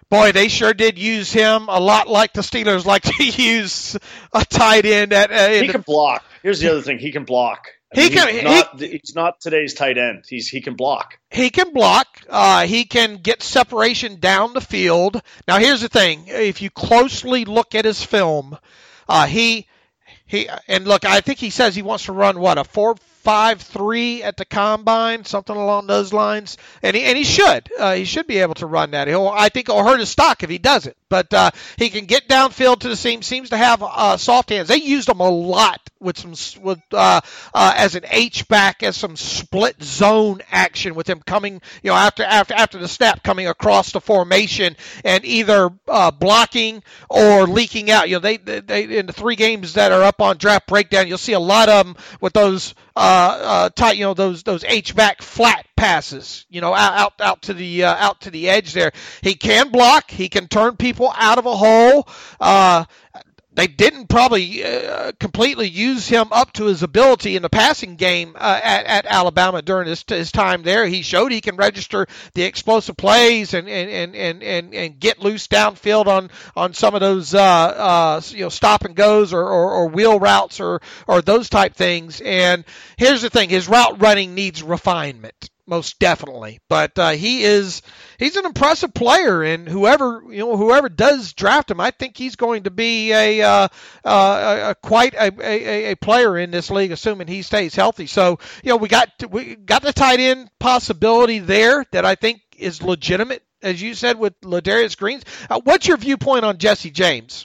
Boy, they sure did use him a lot like the Steelers like to use a tight end. At, uh, he can block. Here's the other thing. He can block. I He mean, can. He's He, not, he's not today's tight end. He's He can block. He can block. Uh, he can get separation down the field. Now, here's the thing. If you closely look at his film, uh, he he and look, I think he says he wants to run what a four five three at the combine, something along those lines, and he and he should. Uh, he should be able to run that. He'll, I think it'll hurt his stock if he doesn't. But uh, he can get downfield to the seam. Seems to have uh, soft hands. They used him a lot with some with uh, uh, as an H back, as some split zone action with him coming, you know, after after after the snap, coming across the formation and either uh, blocking or leaking out. You know, they they in the three games that are up on Draft Breakdown, you'll see a lot of them with those uh, uh, tight, you know, those those H back flat passes, you know, out out, out to the uh, out to the edge there. He can block. He can turn people out of a hole. Uh, they didn't probably uh, completely use him up to his ability in the passing game uh, at, at Alabama during his, his time there. He showed he can register the explosive plays and and, and, and, and get loose downfield on, on some of those uh, uh, you know stop and goes or, or, or wheel routes or or those type things. And here's the thing: his route running needs refinement. Most definitely, but uh, he is he's an impressive player, and whoever you know whoever does draft him, I think he's going to be a, uh, uh, a quite a, a, a player in this league, assuming he stays healthy. So you know we got we got the tight end possibility there that I think is legitimate, as you said with Ladarius Green. Uh, what's your viewpoint on Jesse James?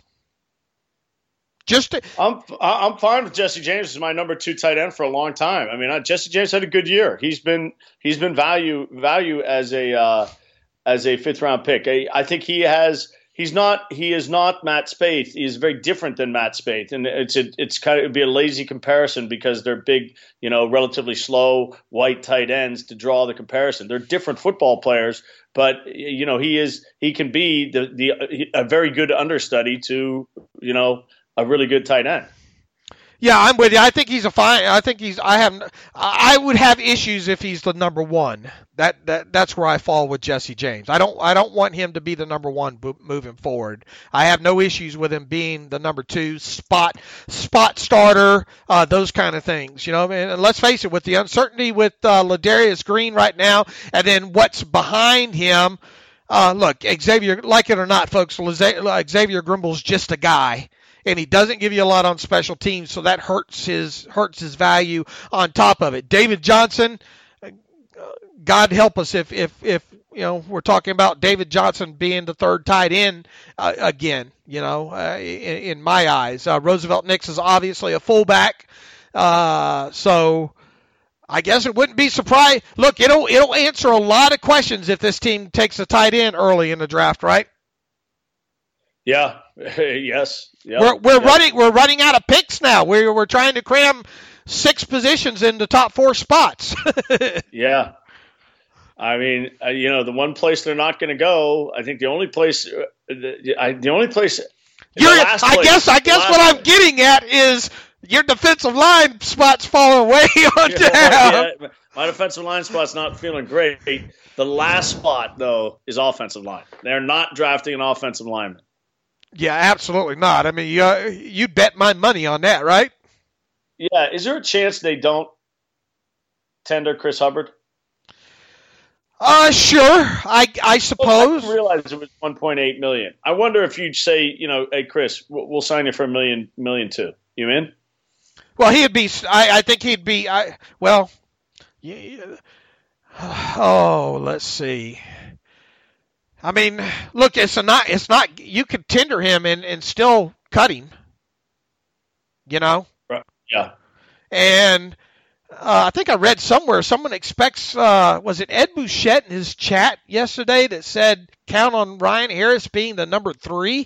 Just to, I'm I'm fine with Jesse James as my number two tight end for a long time. I mean, uh, Jesse James had a good year. He's been he's been value value as a uh, as a fifth round pick. I, I think he has he's not he is not Matt Spaeth. He is very different than Matt Spaeth, and it's a, it's kind of it'd be a lazy comparison because they're big, you know, relatively slow white tight ends to draw the comparison. They're different football players, but you know he is he can be the the a very good understudy to you know. a really good tight end. Yeah, I'm with you. I think he's a fine. I think he's. I have. I would have issues if he's the number one. That that that's where I fall with Jesse James. I don't. I don't want him to be the number one moving forward. I have no issues with him being the number two spot spot starter. Uh, those kind of things. You know. And let's face it, with the uncertainty with uh, Ladarius Green right now, and then what's behind him. Uh, look, Xavier, like it or not, folks, Xavier Grimble's just a guy. And he doesn't give you a lot on special teams, so that hurts his hurts his value on top of it. David Johnson, God help us if if if you know we're talking about David Johnson being the third tight end uh, again. You know, uh, in, in my eyes, uh, Roosevelt Nix is obviously a fullback, uh, so I guess it wouldn't be surprised. Look, it'll it'll answer a lot of questions if this team takes a tight end early in the draft, right? Yeah. Yes. Yep. We're we're yep. running we're running out of picks now. We're we're trying to cram six positions into top four spots. Yeah. I mean, uh, you know, the one place they're not going to go. I think the only place, uh, the, I, the only place. You're, the last I place, guess I guess what I'm getting at is your defensive line spot's falling way on down. Yeah, my defensive line spot's not feeling great. The last spot though is offensive line. They're not drafting an offensive lineman. Yeah, absolutely not. I mean, you, uh, you bet my money on that, right? Yeah. Is there a chance they don't tender Chris Hubbard? Uh, sure. I I suppose. Well, I didn't realize it was one point eight million. I wonder if you'd say, you know, hey Chris, we'll, we'll sign you for a million, million two. You in? Well, he'd be. I, I think he'd be. I well. Yeah, oh, let's see. I mean, look, it's a not. It's not. You could tender him and, and still cut him. You know. Right. Yeah. And uh, I think I read somewhere someone expects. Uh, was it Ed Bouchette in his chat yesterday that said count on Ryan Harris being the number three?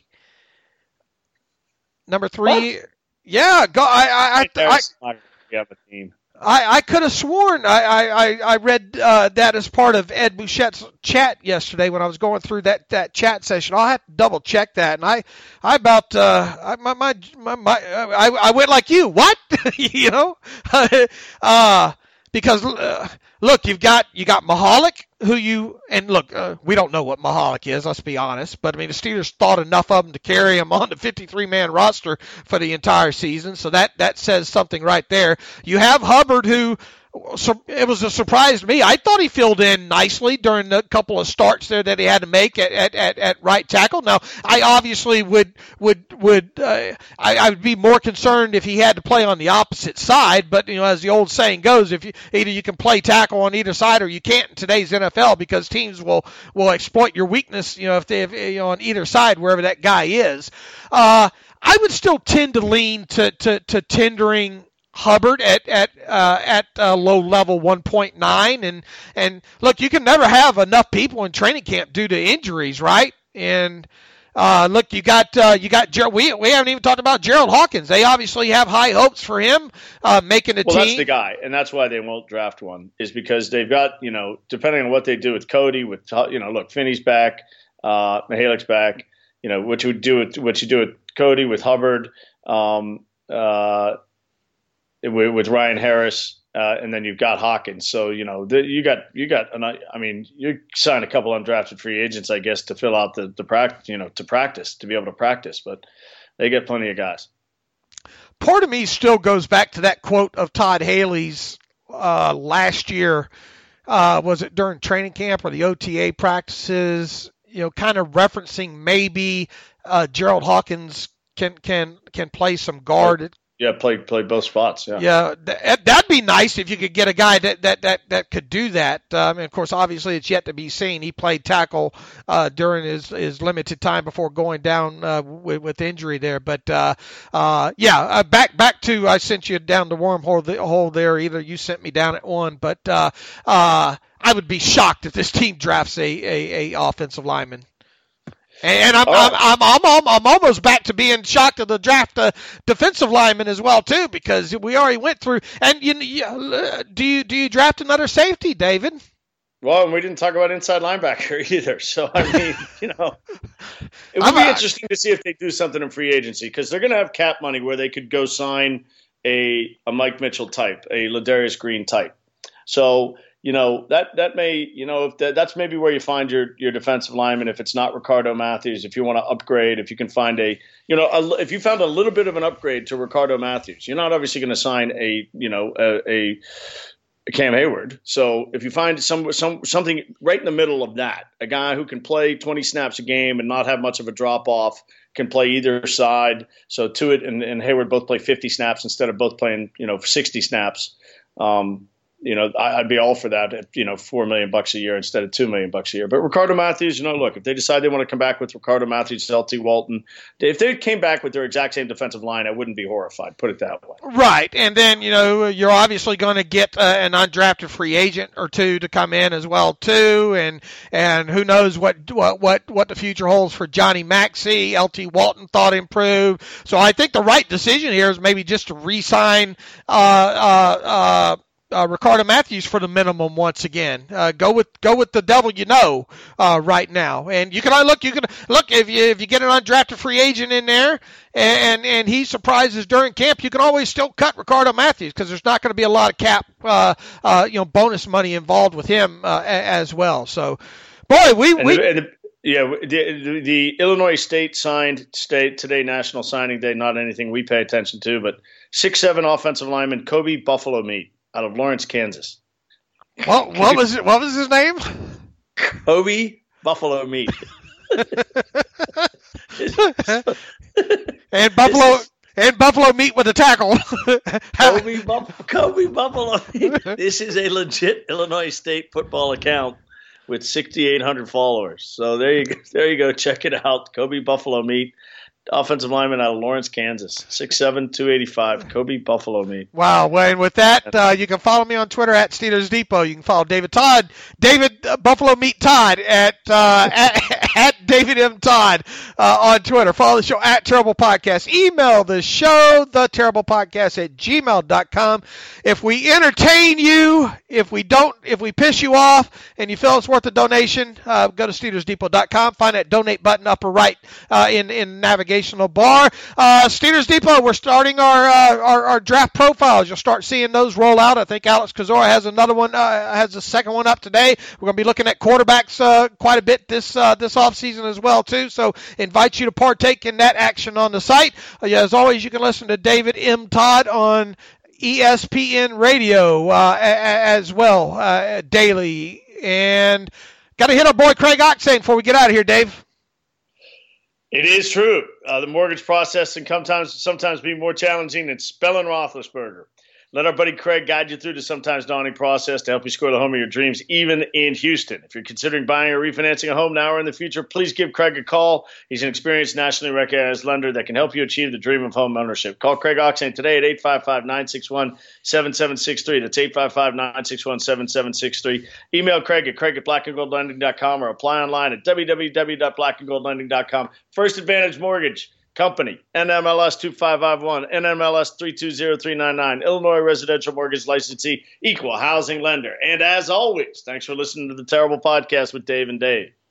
Number three. What? Yeah. Go. I. I. I, I, I yeah, the team. I, I could have sworn I, I, I read uh, that as part of Ed Bouchette's chat yesterday when I was going through that, that chat session. I'll have to double check that. And I, I about uh, I, my, my, my, my I, I went like you. What? you know, uh, because uh, look, you've got you got Mahalik, who you and look, uh, we don't know what Mahalik is. Let's be honest, but I mean the Steelers thought enough of him to carry him on the fifty-three man roster for the entire season, so that that says something right there. You have Hubbard, who. So it was a surprise to me. I thought he filled in nicely during the couple of starts there that he had to make at at, at, at right tackle. Now, I obviously would would would uh, I, I would be more concerned if he had to play on the opposite side. But you know, as the old saying goes, if you either you can play tackle on either side or you can't in today's N F L, because teams will will exploit your weakness. You know, if they if, you know on either side wherever that guy is. Uh, I would still tend to lean to to, to tendering Hubbard at at uh, at uh, low level one point nine, and and look, you can never have enough people in training camp due to injuries, right? And uh, look, you got uh, you got Ger- we we haven't even talked about Gerald Hawkins. They obviously have high hopes for him uh, making the well, team. Well, that's the guy, and that's why they won't draft one, is because they've got, you know, depending on what they do with Cody, with you know, look, Finney's back, uh, Mihalik's back, you know, what you would do with what you do with Cody, with Hubbard. Um, uh, with Ryan Harris, uh, and then you've got Hawkins. So, you know, the, you got, you got, I mean, you signed a couple undrafted free agents, I guess, to fill out the, the practice, you know, to practice, to be able to practice, but they get plenty of guys. Part of me still goes back to that quote of Todd Haley's uh, last year. Uh, was it during training camp or the O T A practices, you know, kind of referencing maybe uh, Gerald Hawkins can, can, can play some guard at, Yeah, play play both spots. Yeah, yeah, that, that'd be nice if you could get a guy that that that, that could do that. I um, mean, of course, obviously, it's yet to be seen. He played tackle uh, during his, his limited time before going down uh, with, with injury there. But uh, uh, yeah, uh, back back to I sent you down the wormhole the hole there. Either you sent me down at one, but uh, uh, I would be shocked if this team drafts a a, a offensive lineman. And I'm, oh. I'm, I'm, I'm, I'm almost back to being shocked at the draft uh, defensive lineman as well too, because we already went through. And you, you, do you do you draft another safety, David? Well, and we didn't talk about inside linebacker either. So I mean, you know, it would I'm be a, interesting to see if they do something in free agency, because they're going to have cap money where they could go sign a a Mike Mitchell type, a Ladarius Green type. So. You know, that, that may, you know, if that, that's maybe where you find your, your defensive lineman. If it's not Ricardo Matthews, if you want to upgrade, if you can find a, you know, a, if you found a little bit of an upgrade to Ricardo Matthews, you're not obviously going to sign a, you know, a, a, a Cam Hayward. So if you find some, some, something right in the middle of that, a guy who can play twenty snaps a game and not have much of a drop off, can play either side. So Tuitt and, and Hayward both play fifty snaps instead of both playing, you know, sixty snaps. Um, You know, I'd be all for that at, you know, four million bucks a year instead of two million bucks a year. But Ricardo Matthews, you know, look, if they decide they want to come back with Ricardo Matthews, L T Walton, if they came back with their exact same defensive line, I wouldn't be horrified. Put it that way. Right. And then, you know, you're obviously going to get uh, an undrafted free agent or two to come in as well, too. And, and who knows what, what, what, what the future holds for Johnny Maxey. L T Walton thought improved. So I think the right decision here is maybe just to re-sign, uh, uh, uh, Uh, Ricardo Matthews for the minimum once again. Uh, go with go with the devil you know uh, right now, and you can uh, look. You can look if you if you get an undrafted free agent in there, and and he surprises during camp, you can always still cut Ricardo Matthews, because there's not going to be a lot of cap, uh, uh, you know, bonus money involved with him uh, as well. So, boy, we and we. The, and the, yeah, the, the Illinois State signed state today, National Signing Day. Not anything we pay attention to, but six seven offensive lineman Kobe Buffalo Meat out of Lawrence, Kansas. What what was it? What was his name? Kobe Buffalo Meat. and Buffalo and Buffalo Meat with a tackle. Kobe, Buff- Kobe Buffalo Meat. This is a legit Illinois State football account with sixty-eight hundred followers. So there you go. There you go. Check it out. Kobe Buffalo Meat. Offensive lineman out of Lawrence, Kansas. six seven, two eighty-five, Kobe Buffalo Meat. Wow. Well, and with that, uh, you can follow me on Twitter at Steelers Depot. You can follow David Todd, David uh, Buffalo Meat Todd at, uh, at, at David M. Todd uh, on Twitter. Follow the show at Terrible Podcast. Email the show, the Terrible Podcast at gmail dot com. If we entertain you, if we don't, if we piss you off and you feel it's worth a donation, uh, go to Steelers Depot dot com. Find that donate button upper right uh, in, in navigational bar. Uh, Steelers Depot, we're starting our, uh, our our draft profiles. You'll start seeing those roll out. I think Alex Kozora has another one, uh, has a second one up today. We're going to be looking at quarterbacks uh, quite a bit this uh, this offseason as well, too. So invite you to partake in that action on the site. Uh, yeah, as always, you can listen to David M. Todd on E S P N Radio uh, a- a- as well uh, daily. And got to hit our boy Craig Octane before we get out of here, Dave. It is true. Uh, the mortgage process can sometimes, sometimes be more challenging than spelling Roethlisberger. Let our buddy Craig guide you through the sometimes daunting process to help you score the home of your dreams, even in Houston. If you're considering buying or refinancing a home now or in the future, please give Craig a call. He's an experienced, nationally recognized lender that can help you achieve the dream of home ownership. Call Craig Octane today at eight five five, nine six one, seven seven six three. That's eight five five, nine six one, seven seven six three. Email Craig at craig at black and gold lending dot com or apply online at w w w dot black and gold lending dot com. First Advantage Mortgage Company, N M L S two five five one, N M L S three two zero three nine nine, Illinois Residential Mortgage Licensee, Equal Housing Lender. And as always, thanks for listening to the Terrible Podcast with Dave and Dave.